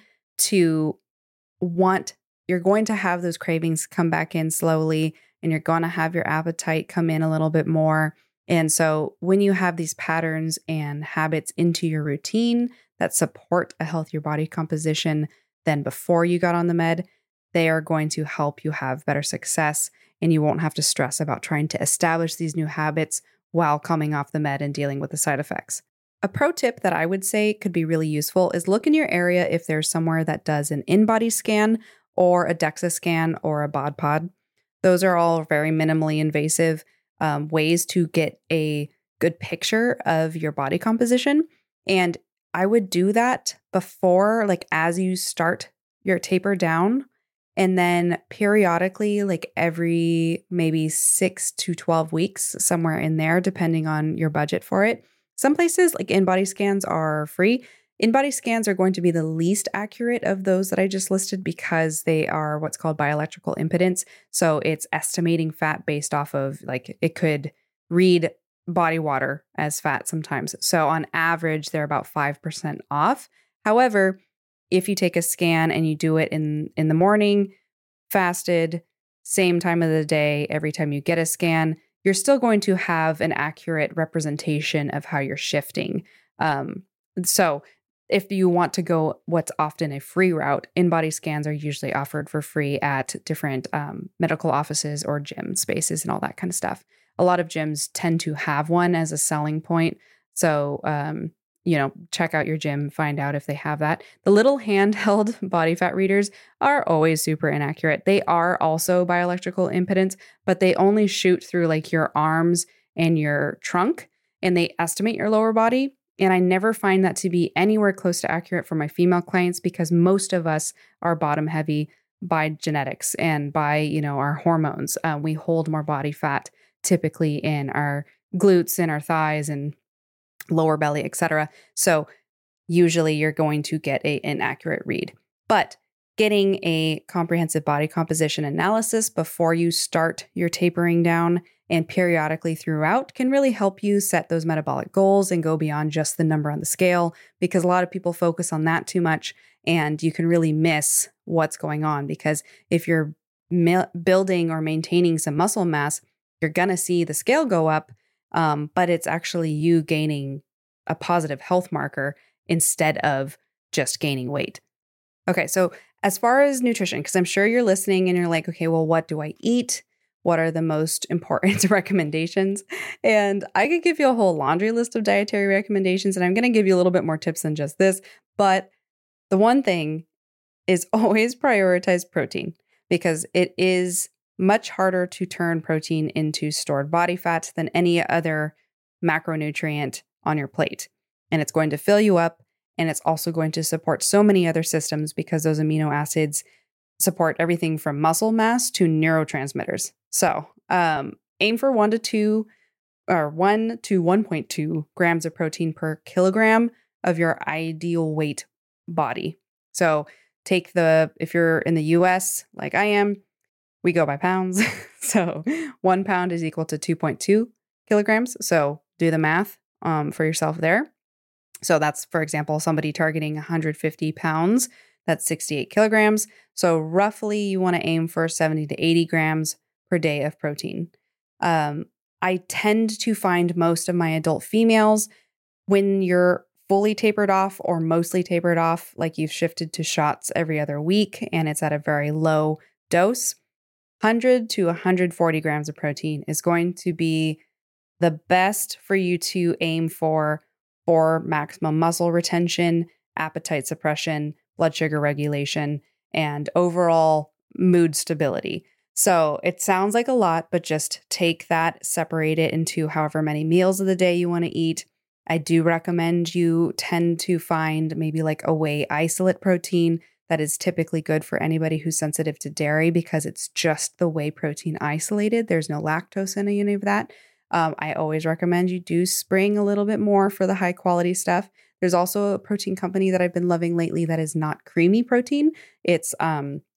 to want, you're going to have those cravings come back in slowly, and you're going to have your appetite come in a little bit more. And so when you have these patterns and habits into your routine that support a healthier body composition than before you got on the med, they are going to help you have better success, and you won't have to stress about trying to establish these new habits while coming off the med and dealing with the side effects. A pro tip that I would say could be really useful is look in your area if there's somewhere that does an in-body scan or a DEXA scan or a bod pod. Those are all very minimally invasive um, ways to get a good picture of your body composition. And I would do that before, like as you start your taper down, and then periodically, like every maybe six to twelve weeks, somewhere in there, depending on your budget for it. Some places like in-body scans are free. In-body scans are going to be the least accurate of those that I just listed because they are what's called bioelectrical impedance. So it's estimating fat based off of, like, it could read body water as fat sometimes. So on average, they're about five percent off. However, if you take a scan and you do it in, in the morning, fasted, same time of the day, every time you get a scan, you're still going to have an accurate representation of how you're shifting. Um, so if you want to go what's often a free route, in-body scans are usually offered for free at different um, medical offices or gym spaces and all that kind of stuff. A lot of gyms tend to have one as a selling point. So, um, you know, check out your gym, find out if they have that. The little handheld body fat readers are always super inaccurate. They are also bioelectrical impedance, but they only shoot through like your arms and your trunk, and they estimate your lower body. And I never find that to be anywhere close to accurate for my female clients because most of us are bottom heavy by genetics and by, you know, our hormones. Uh, we hold more body fat typically in our glutes and our thighs and lower belly, et cetera. So usually you're going to get a inaccurate read. But getting a comprehensive body composition analysis before you start your tapering down and periodically throughout can really help you set those metabolic goals and go beyond just the number on the scale, because a lot of people focus on that too much and you can really miss what's going on. Because if you're mi- building or maintaining some muscle mass, you're going to see the scale go up, um, but it's actually you gaining a positive health marker instead of just gaining weight. Okay, so as far as nutrition, because I'm sure you're listening and you're like, okay, well, what do I eat? What are the most important recommendations? And I could give you a whole laundry list of dietary recommendations, and I'm going to give you a little bit more tips than just this. But the one thing is always prioritize protein, because it is much harder to turn protein into stored body fat than any other macronutrient on your plate. And it's going to fill you up, and it's also going to support so many other systems because those amino acids support everything from muscle mass to neurotransmitters. So um, aim for one to two or one to one point two grams of protein per kilogram of your ideal weight body. So take the, if you're in the U S like I am, we go by pounds. So one pound is equal to two point two kilograms. So do the math um, for yourself there. So that's, for example, somebody targeting one hundred fifty pounds, that's sixty-eight kilograms. So roughly you want to aim for seventy to eighty grams per day of protein. Um, I tend to find most of my adult females, when you're fully tapered off or mostly tapered off, like you've shifted to shots every other week and it's at a very low dose, one hundred to one hundred forty grams of protein is going to be the best for you to aim for for maximum muscle retention, appetite suppression, blood sugar regulation, and overall mood stability. So it sounds like a lot, but just take that, separate it into however many meals of the day you want to eat. I do recommend you tend to find maybe like a whey isolate protein that is typically good for anybody who's sensitive to dairy, because it's just the whey protein isolated. There's no lactose in any of that. Um, I always recommend you do spring a little bit more for the high quality stuff. There's also a protein company that I've been loving lately that is not creamy protein. It's um,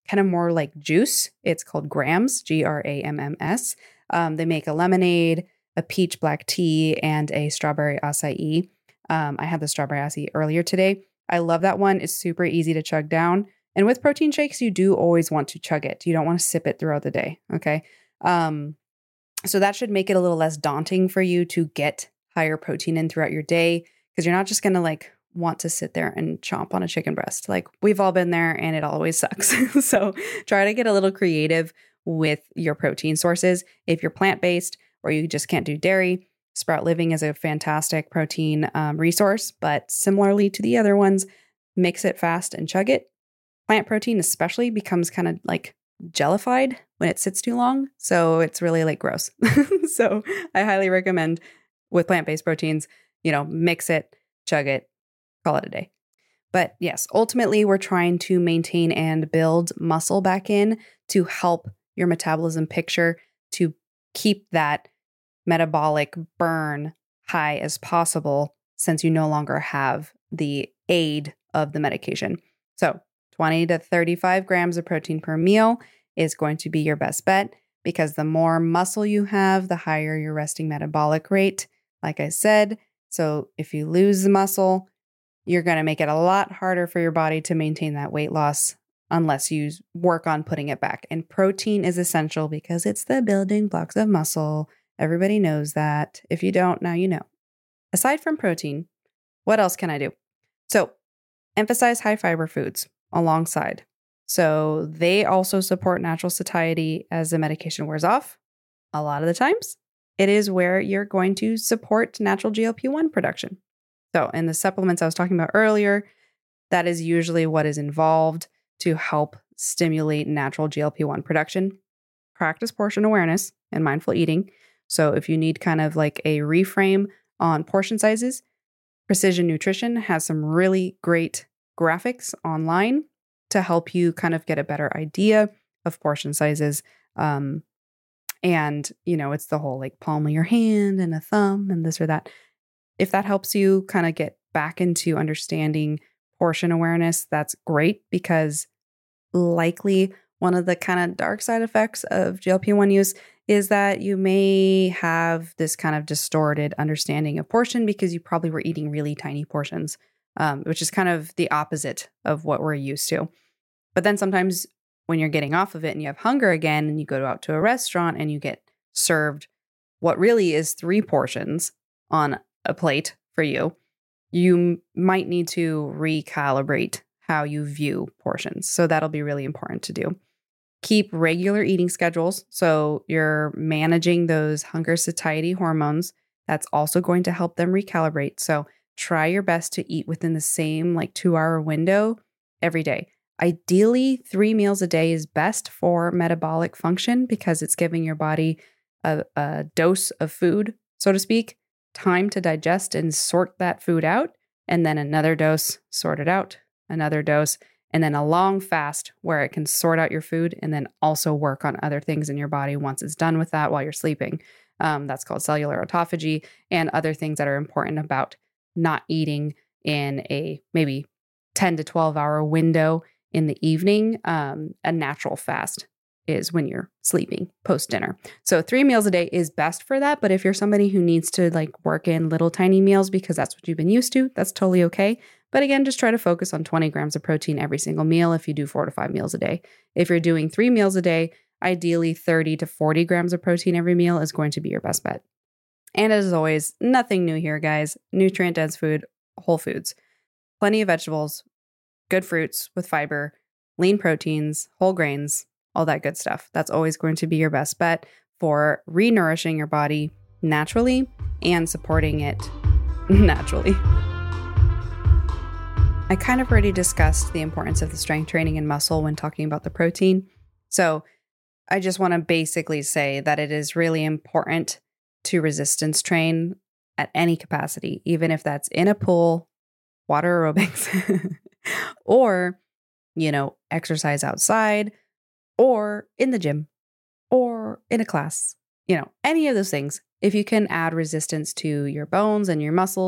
kind of more like juice. It's called Grams, G R A M M S. Um, they make a lemonade, a peach black tea, and a strawberry acai. Um, I had the strawberry acai earlier today. I love that one. It's super easy to chug down. And with protein shakes, you do always want to chug it. You don't want to sip it throughout the day. Okay. Um, so that should make it a little less daunting for you to get higher protein in throughout your day, because you're not just going to like want to sit there and chomp on a chicken breast. Like we've all been there and it always sucks. So try to get a little creative with your protein sources. If you're plant-based or you just can't do dairy, Sprout Living is a fantastic protein um, resource, but similarly to the other ones, mix it fast and chug it. Plant protein especially becomes kind of like jellified when it sits too long. So it's really like gross. So I highly recommend with plant-based proteins, you know, mix it, chug it, call it a day. But yes, ultimately we're trying to maintain and build muscle back in to help your metabolism picture, to keep that metabolic burn high as possible, since you no longer have the aid of the medication. So twenty to thirty-five grams of protein per meal is going to be your best bet, because the more muscle you have, the higher your resting metabolic rate, like I said. So if you lose the muscle, you're going to make it a lot harder for your body to maintain that weight loss unless you work on putting it back. And protein is essential because it's the building blocks of muscle. Everybody knows that. If you don't, now you know. Aside from protein, what else can I do? So emphasize high fiber foods alongside. So they also support natural satiety as the medication wears off. A lot of the times, it is where you're going to support natural G L P one production. So in the supplements I was talking about earlier, that is usually what is involved to help stimulate natural G L P one production. Practice portion awareness and mindful eating. So if you need kind of like a reframe on portion sizes, Precision Nutrition has some really great graphics online to help you kind of get a better idea of portion sizes. Um, and, you know, it's the whole like palm of your hand and a thumb and this or that. If that helps you kind of get back into understanding portion awareness, that's great, because likely one of the kind of dark side effects of G L P one use is that you may have this kind of distorted understanding of portion because you probably were eating really tiny portions, um, which is kind of the opposite of what we're used to. But then sometimes when you're getting off of it and you have hunger again and you go out to a restaurant and you get served what really is three portions on a plate for you, you might need to recalibrate how you view portions. So that'll be really important to do. Keep regular eating schedules. So you're managing those hunger satiety hormones. That's also going to help them recalibrate. So try your best to eat within the same like two hour window every day. Ideally, three meals a day is best for metabolic function, because it's giving your body a, a dose of food, so to speak, time to digest and sort that food out, and then another dose, sort it out, another dose, and then a long fast where it can sort out your food and then also work on other things in your body once it's done with that while you're sleeping. Um, that's called cellular autophagy, and other things that are important about not eating in a maybe ten to twelve hour window in the evening. Um, a natural fast is when you're sleeping post dinner. So three meals a day is best for that. But if you're somebody who needs to like work in little tiny meals because that's what you've been used to, that's totally okay. But again, just try to focus on twenty grams of protein every single meal if you do four to five meals a day. If you're doing three meals a day, ideally thirty to forty grams of protein every meal is going to be your best bet. And as always, nothing new here, guys. Nutrient dense food, whole foods, plenty of vegetables, good fruits with fiber, lean proteins, whole grains, all that good stuff. That's always going to be your best bet for re-nourishing your body naturally and supporting it naturally. I kind of already discussed the importance of the strength training and muscle when talking about the protein. So I just want to basically say that it is really important to resistance train at any capacity, even if that's in a pool, water aerobics, or, you know, exercise outside, or in the gym, or in a class, you know, any of those things. If you can add resistance to your bones and your muscles,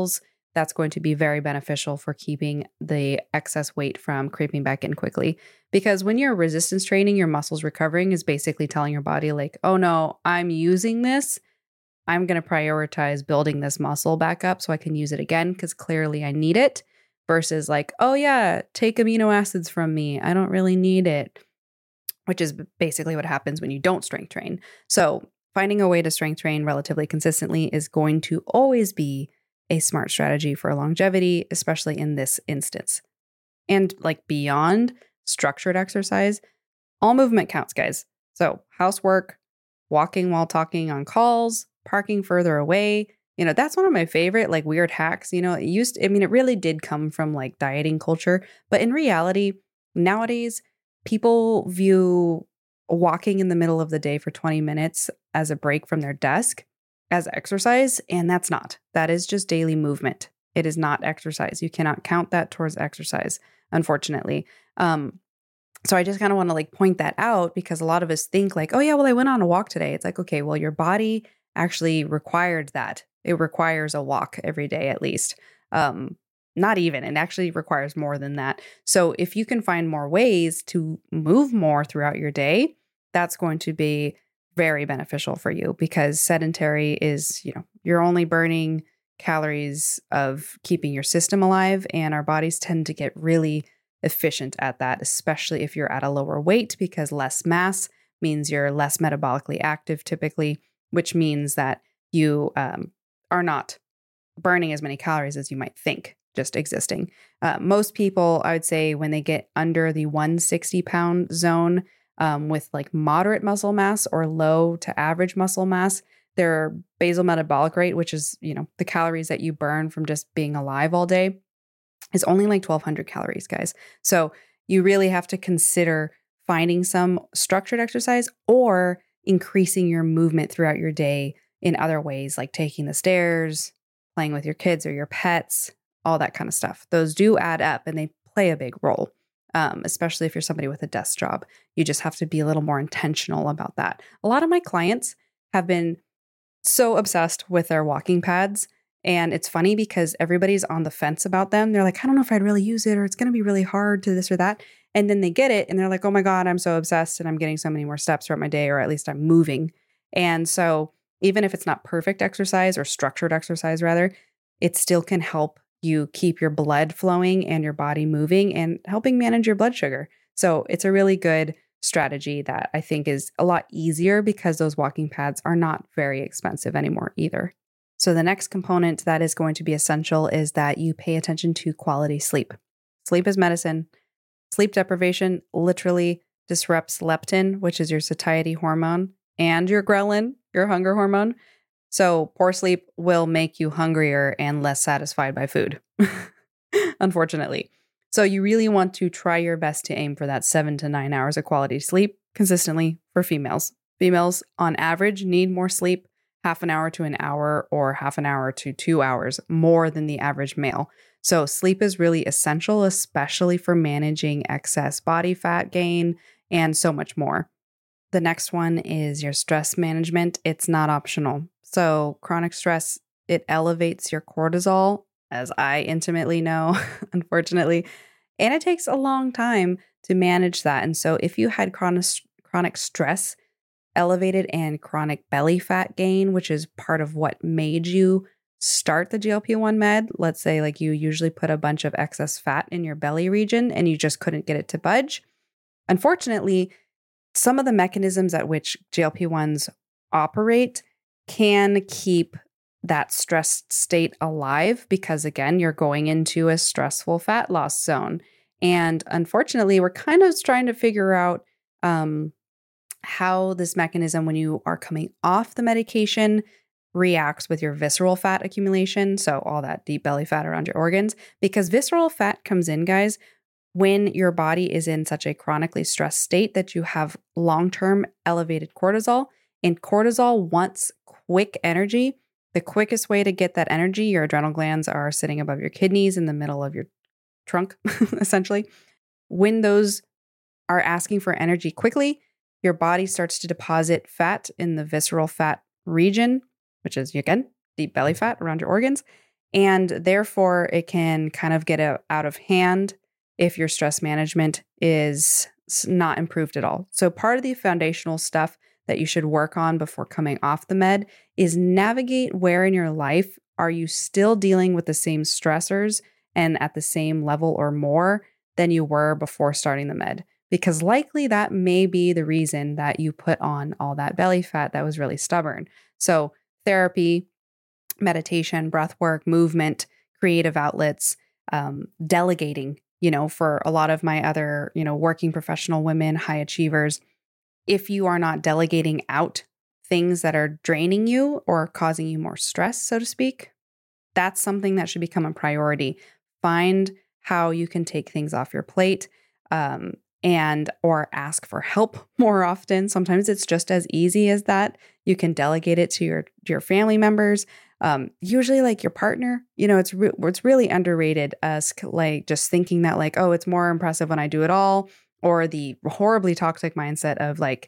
that's going to be very beneficial for keeping the excess weight from creeping back in quickly. Because when you're resistance training, your muscles recovering is basically telling your body like, oh no, I'm using this. I'm going to prioritize building this muscle back up so I can use it again because clearly I need it, versus like, oh yeah, take amino acids from me. I don't really need it, which is basically what happens when you don't strength train. So finding a way to strength train relatively consistently is going to always be a smart strategy for longevity, especially in this instance. And like beyond structured exercise, all movement counts, guys. So housework, walking while talking on calls, parking further away, you know, that's one of my favorite like weird hacks. You know, it used to, I mean, it really did come from like dieting culture, but in reality, nowadays, people view walking in the middle of the day for twenty minutes as a break from their desk as exercise, and that's not. That is just daily movement. It is not exercise. You cannot count that towards exercise, unfortunately. Um, so I just kind of want to like point that out because a lot of us think like, oh yeah, well, I went on a walk today. It's like, okay, well, your body actually required that. It requires a walk every day at least. Um, not even, it actually requires more than that. So if you can find more ways to move more throughout your day, that's going to be very beneficial for you because sedentary is, you know, you're only burning calories of keeping your system alive, and our bodies tend to get really efficient at that, especially if you're at a lower weight, because less mass means you're less metabolically active typically, which means that you um, are not burning as many calories as you might think just existing. Uh, most people, I would say, when they get under the one hundred sixty pound zone um, with like moderate muscle mass or low to average muscle mass, their basal metabolic rate, which is, you know, the calories that you burn from just being alive all day, is only like twelve hundred calories, guys. So you really have to consider finding some structured exercise or increasing your movement throughout your day in other ways, like taking the stairs, playing with your kids or your pets, all that kind of stuff. Those do add up and they play a big role, um, especially if you're somebody with a desk job. You just have to be a little more intentional about that. A lot of my clients have been so obsessed with their walking pads. And it's funny because everybody's on the fence about them. They're like, I don't know if I'd really use it, or it's going to be really hard to this or that. And then they get it and they're like, oh my God, I'm so obsessed and I'm getting so many more steps throughout my day, or at least I'm moving. And so even if it's not perfect exercise or structured exercise, rather, it still can help you keep your blood flowing and your body moving and helping manage your blood sugar. So it's a really good strategy that I think is a lot easier because those walking pads are not very expensive anymore either. So the next component that is going to be essential is that you pay attention to quality sleep. Sleep is medicine. Sleep deprivation literally disrupts leptin, which is your satiety hormone, and your ghrelin, your hunger hormone. So poor sleep will make you hungrier and less satisfied by food, unfortunately. So you really want to try your best to aim for that seven to nine hours of quality sleep consistently for females. Females, on average, need more sleep, half an hour to an hour or half an hour to two hours more than the average male. So sleep is really essential, especially for managing excess body fat gain and so much more. The next one is your stress management. It's not optional. So chronic stress, it elevates your cortisol, as I intimately know, unfortunately, and it takes a long time to manage that. And so if you had chronic, chronic stress, elevated and chronic belly fat gain, which is part of what made you start the G L P one med, let's say like you usually put a bunch of excess fat in your belly region and you just couldn't get it to budge. Unfortunately, some of the mechanisms at which G L P ones operate can keep that stressed state alive because, again, you're going into a stressful fat loss zone. And unfortunately, we're kind of trying to figure out um, how this mechanism, when you are coming off the medication, reacts with your visceral fat accumulation. So all that deep belly fat around your organs, because visceral fat comes in, guys, when your body is in such a chronically stressed state that you have long-term elevated cortisol, and cortisol wants quick energy. The quickest way to get that energy, your adrenal glands are sitting above your kidneys in the middle of your trunk, essentially. When those are asking for energy quickly, your body starts to deposit fat in the visceral fat region, which is, again, deep belly fat around your organs. And therefore, it can kind of get out of hand if your stress management is not improved at all. So part of the foundational stuff that you should work on before coming off the med is navigate where in your life are you still dealing with the same stressors and at the same level or more than you were before starting the med. Because likely that may be the reason that you put on all that belly fat that was really stubborn. So therapy, meditation, breath work, movement, creative outlets, um, delegating, you know, for a lot of my other, you know, working professional women, high achievers, if you are not delegating out things that are draining you or causing you more stress, so to speak, that's something that should become a priority. Find how you can take things off your plate, um, and or ask for help more often. Sometimes it's just as easy as that. You can delegate it to your your family members. Um, usually, like your partner. You know, it's re- it's really underrated. Us like just thinking that like, oh, it's more impressive when I do it all, or the horribly toxic mindset of like,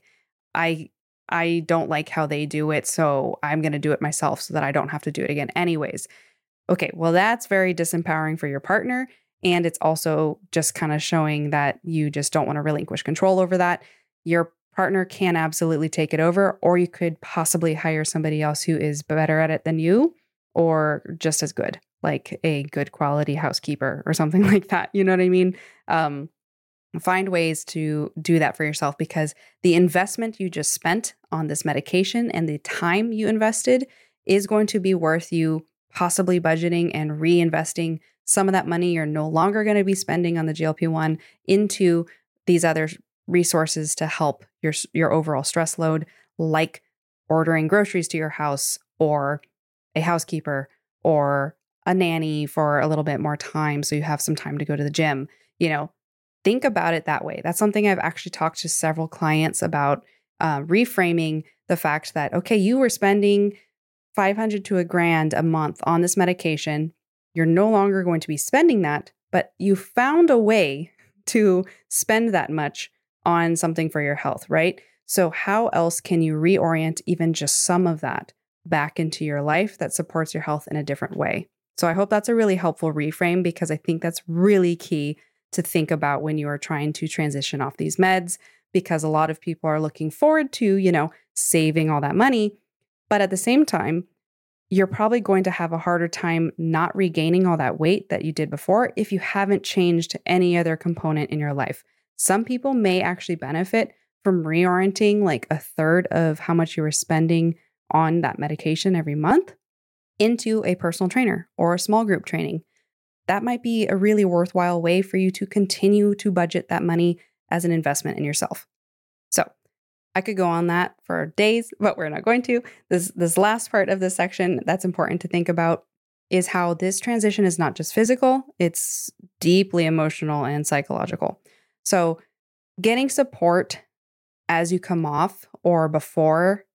I I don't like how they do it, so I'm going to do it myself so that I don't have to do it again anyways. Okay, well, that's very disempowering for your partner. And it's also just kind of showing that you just don't want to relinquish control over that. Your partner can absolutely take it over, or you could possibly hire somebody else who is better at it than you, or just as good, like a good quality housekeeper or something like that. You know what I mean? Um, find ways to do that for yourself, because the investment you just spent on this medication and the time you invested is going to be worth you possibly budgeting and reinvesting some of that money you're no longer going to be spending on the G L P one into these other resources to help your your overall stress load, like ordering groceries to your house, or a housekeeper, or a nanny for a little bit more time so you have some time to go to the gym. You know, think about it that way. That's something I've actually talked to several clients about, uh, reframing the fact that, okay, you were spending five hundred to a grand a month on this medication. You're no longer going to be spending that, but you found a way to spend that much on something for your health, right? So how else can you reorient even just some of that back into your life that supports your health in a different way? So I hope that's a really helpful reframe, because I think that's really key to think about when you are trying to transition off these meds, because a lot of people are looking forward to, you know, saving all that money. But at the same time, you're probably going to have a harder time not regaining all that weight that you did before if you haven't changed any other component in your life. Some people may actually benefit from reorienting like a third of how much you were spending on that medication every month into a personal trainer or a small group training. That might be a really worthwhile way for you to continue to budget that money as an investment in yourself. So I could go on that for days, but we're not going to. This this last part of this section that's important to think about is how this transition is not just physical, it's deeply emotional and psychological. So getting support as you come off or before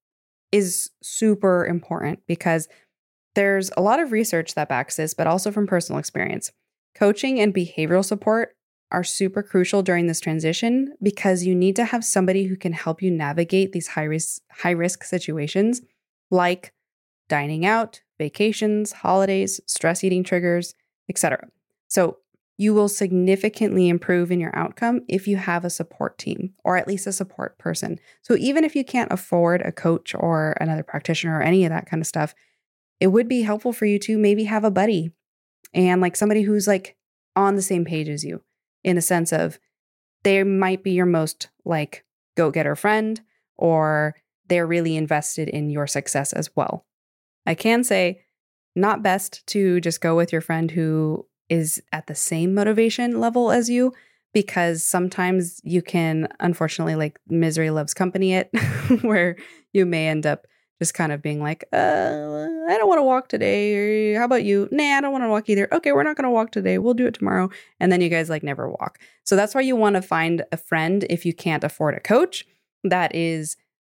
is super important, because there's a lot of research that backs this, but also from personal experience. Coaching and behavioral support are super crucial during this transition, because you need to have somebody who can help you navigate these high risk, high risk situations like dining out, vacations, holidays, stress eating triggers, et cetera. So you will significantly improve in your outcome if you have a support team, or at least a support person. So even if you can't afford a coach or another practitioner or any of that kind of stuff, it would be helpful for you to maybe have a buddy and like somebody who's like on the same page as you, in the sense of they might be your most like go-getter friend, or they're really invested in your success as well. I can say not best to just go with your friend who is at the same motivation level as you, because sometimes you can, unfortunately, like misery loves company it, where you may end up just kind of being like, uh, I don't want to walk today. Or how about you? Nah, I don't want to walk either. Okay, we're not going to walk today. We'll do it tomorrow. And then you guys like never walk. So that's why you want to find a friend, if you can't afford a coach, that is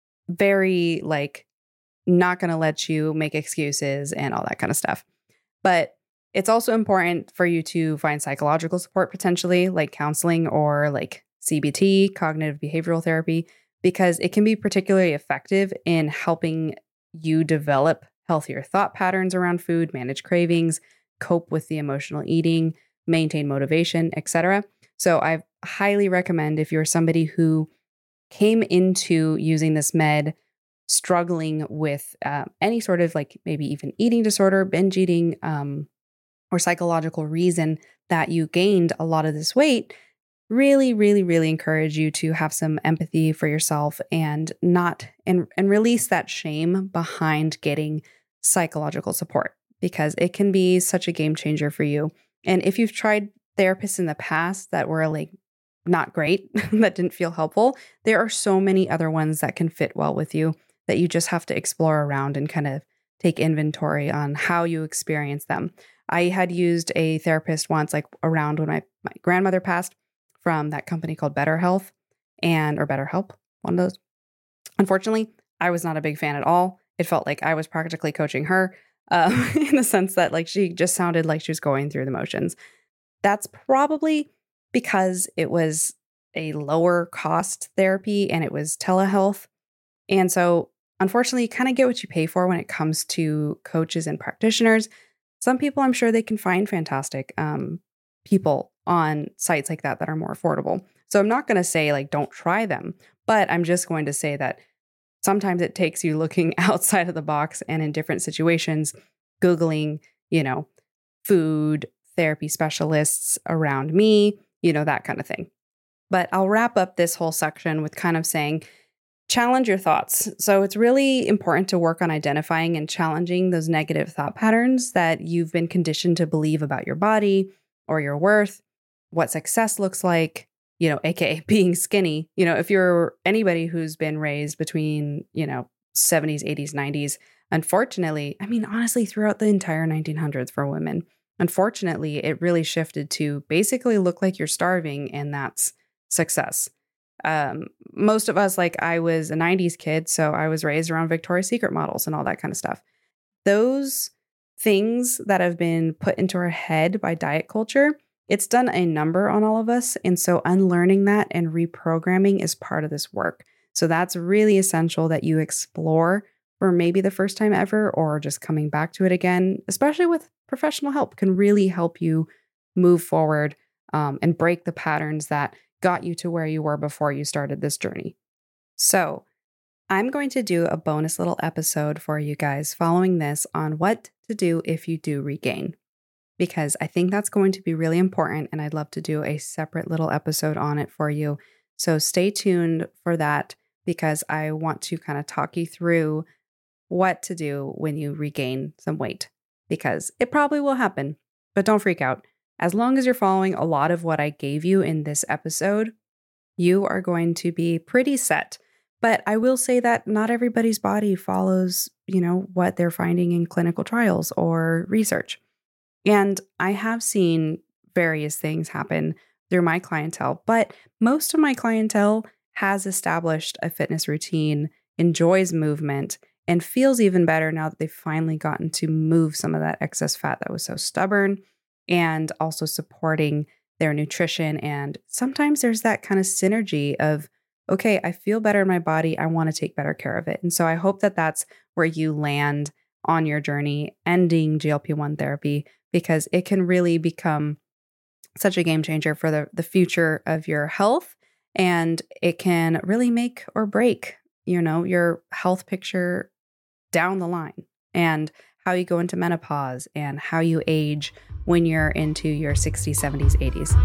very like not going to let you make excuses and all that kind of stuff. But it's also important for you to find psychological support, potentially like counseling or like C B T, cognitive behavioral therapy, because it can be particularly effective in helping you develop healthier thought patterns around food, manage cravings, cope with the emotional eating, maintain motivation, et cetera. So I highly recommend if you're somebody who came into using this med struggling with uh, any sort of like maybe even eating disorder, binge eating, um, or psychological reason that you gained a lot of this weight, really, really, really encourage you to have some empathy for yourself and not and and release that shame behind getting psychological support, because it can be such a game changer for you. And if you've tried therapists in the past that were like not great, that didn't feel helpful, there are so many other ones that can fit well with you that you just have to explore around and kind of take inventory on how you experience them. I had used a therapist once, like around when my, my grandmother passed, from that company called Better Health and or BetterHelp, one of those. Unfortunately, I was not a big fan at all. It felt like I was practically coaching her uh, in the sense that like she just sounded like she was going through the motions. That's probably because it was a lower cost therapy and it was telehealth. And so unfortunately, you kind of get what you pay for when it comes to coaches and practitioners. Some people, I'm sure they can find fantastic um, people on sites like that that are more affordable. So I'm not going to say like don't try them, but I'm just going to say that sometimes it takes you looking outside of the box and in different situations, Googling, you know, food therapy specialists around me, you know, that kind of thing. But I'll wrap up this whole section with kind of saying, challenge your thoughts. So it's really important to work on identifying and challenging those negative thought patterns that you've been conditioned to believe about your body or your worth, what success looks like, you know, A K A being skinny. You know, if you're anybody who's been raised between, you know, seventies, eighties, nineties, unfortunately, I mean, honestly, throughout the entire nineteen hundreds for women, unfortunately, it really shifted to basically look like you're starving, and that's success. Um, most of us, like I was a nineties kid, so I was raised around Victoria's Secret models and all that kind of stuff. Those things that have been put into our head by diet culture, it's done a number on all of us. And so unlearning that and reprogramming is part of this work. So that's really essential that you explore for maybe the first time ever or just coming back to it again, especially with professional help, can really help you move forward um, and break the patterns that got you to where you were before you started this journey. So I'm going to do a bonus little episode for you guys following this on what to do if you do regain, because I think that's going to be really important and I'd love to do a separate little episode on it for you. So stay tuned for that, because I want to kind of talk you through what to do when you regain some weight, because it probably will happen, but don't freak out. As long as you're following a lot of what I gave you in this episode, you are going to be pretty set. But I will say that not everybody's body follows, you know, what they're finding in clinical trials or research. And I have seen various things happen through my clientele, but most of my clientele has established a fitness routine, enjoys movement, and feels even better now that they've finally gotten to move some of that excess fat that was so stubborn, and also supporting their nutrition. And sometimes there's that kind of synergy of, okay, I feel better in my body. I want to take better care of it. And so I hope that that's where you land on your journey ending G L P one therapy, because it can really become such a game changer for the, the future of your health. And it can really make or break, you know, your health picture down the line, and how you go into menopause and how you age when you're into your sixties, seventies, eighties.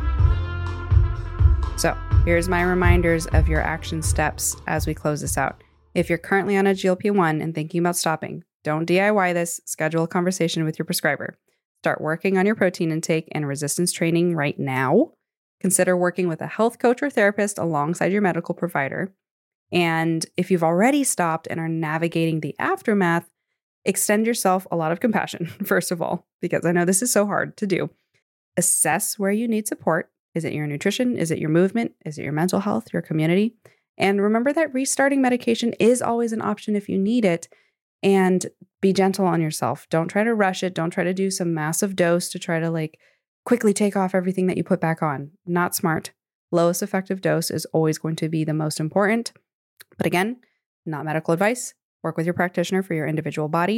So here's my reminders of your action steps as we close this out. If you're currently on a G L P one and thinking about stopping, don't D I Y this. Schedule a conversation with your prescriber. Start working on your protein intake and resistance training right now. Consider working with a health coach or therapist alongside your medical provider. And if you've already stopped and are navigating the aftermath, extend yourself a lot of compassion, first of all, because I know this is so hard to do. Assess where you need support. Is it your nutrition? Is it your movement? Is it your mental health, your community? And remember that restarting medication is always an option if you need it. And be gentle on yourself. Don't try to rush it. Don't try to do some massive dose to try to like quickly take off everything that you put back on. Not smart. Lowest effective dose is always going to be the most important. But again, not medical advice. Work with your practitioner for your individual body.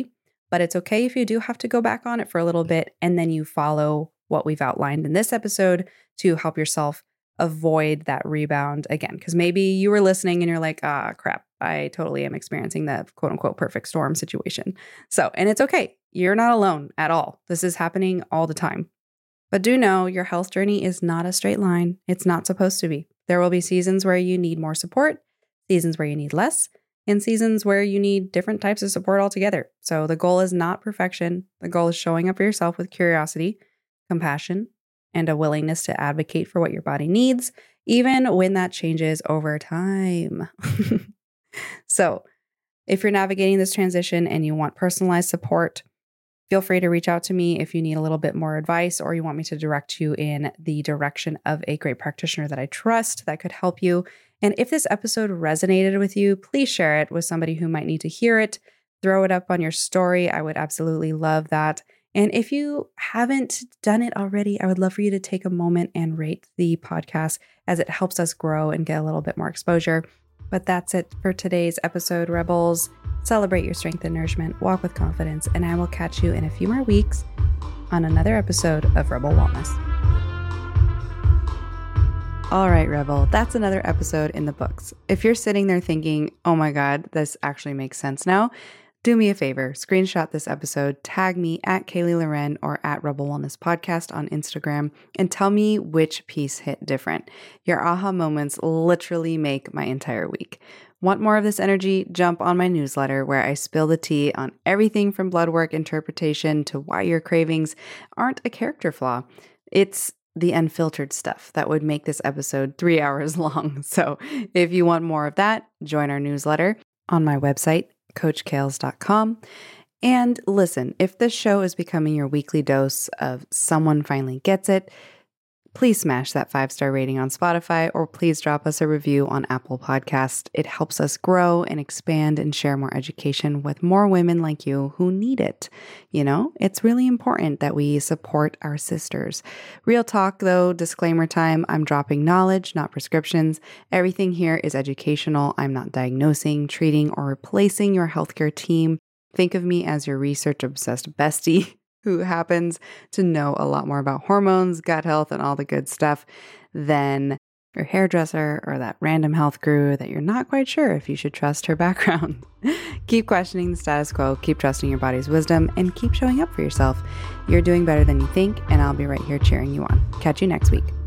but it's okay if you do have to go back on it for a little bit and then you follow what we've outlined in this episode to help yourself avoid that rebound again. Because maybe you were listening and you're like, ah, crap, I totally am experiencing the quote unquote perfect storm situation. So, and it's okay. You're not alone at all. This is happening all the time. But do know your health journey is not a straight line. It's not supposed to be. There will be seasons where you need more support, seasons where you need less, and seasons where you need different types of support altogether. So the goal is not perfection. The goal is showing up for yourself with curiosity, compassion, and a willingness to advocate for what your body needs, even when that changes over time. So if you're navigating this transition and you want personalized support, feel free to reach out to me if you need a little bit more advice or you want me to direct you in the direction of a great practitioner that I trust that could help you. And if this episode resonated with you, please share it with somebody who might need to hear it. Throw it up on your story. I would absolutely love that. And if you haven't done it already, I would love for you to take a moment and rate the podcast as it helps us grow and get a little bit more exposure. But that's it for today's episode, Rebels. Celebrate your strength and nourishment, walk with confidence, and I will catch you in a few more weeks on another episode of Rebel Wellness. All right, Rebel, that's another episode in the books. If you're sitting there thinking, oh my God, this actually makes sense now, do me a favor, screenshot this episode, tag me at Kaylee Loren or at Rebel Wellness Podcast on Instagram, and tell me which piece hit different. Your aha moments literally make my entire week. Want more of this energy? Jump on my newsletter where I spill the tea on everything from blood work interpretation to why your cravings aren't a character flaw. It's the unfiltered stuff that would make this episode three hours long. So if you want more of that, join our newsletter on my website, coach kales dot com. And listen, if this show is becoming your weekly dose of someone finally gets it, please smash that five-star rating on Spotify or please drop us a review on Apple Podcast. It helps us grow and expand and share more education with more women like you who need it. You know, it's really important that we support our sisters. Real talk though, disclaimer time, I'm dropping knowledge, not prescriptions. Everything here is educational. I'm not diagnosing, treating, or replacing your healthcare team. Think of me as your research-obsessed bestie who happens to know a lot more about hormones, gut health, and all the good stuff than your hairdresser or that random health guru that you're not quite sure if you should trust her background. Keep questioning the status quo, keep trusting your body's wisdom, and keep showing up for yourself. You're doing better than you think, and I'll be right here cheering you on. Catch you next week.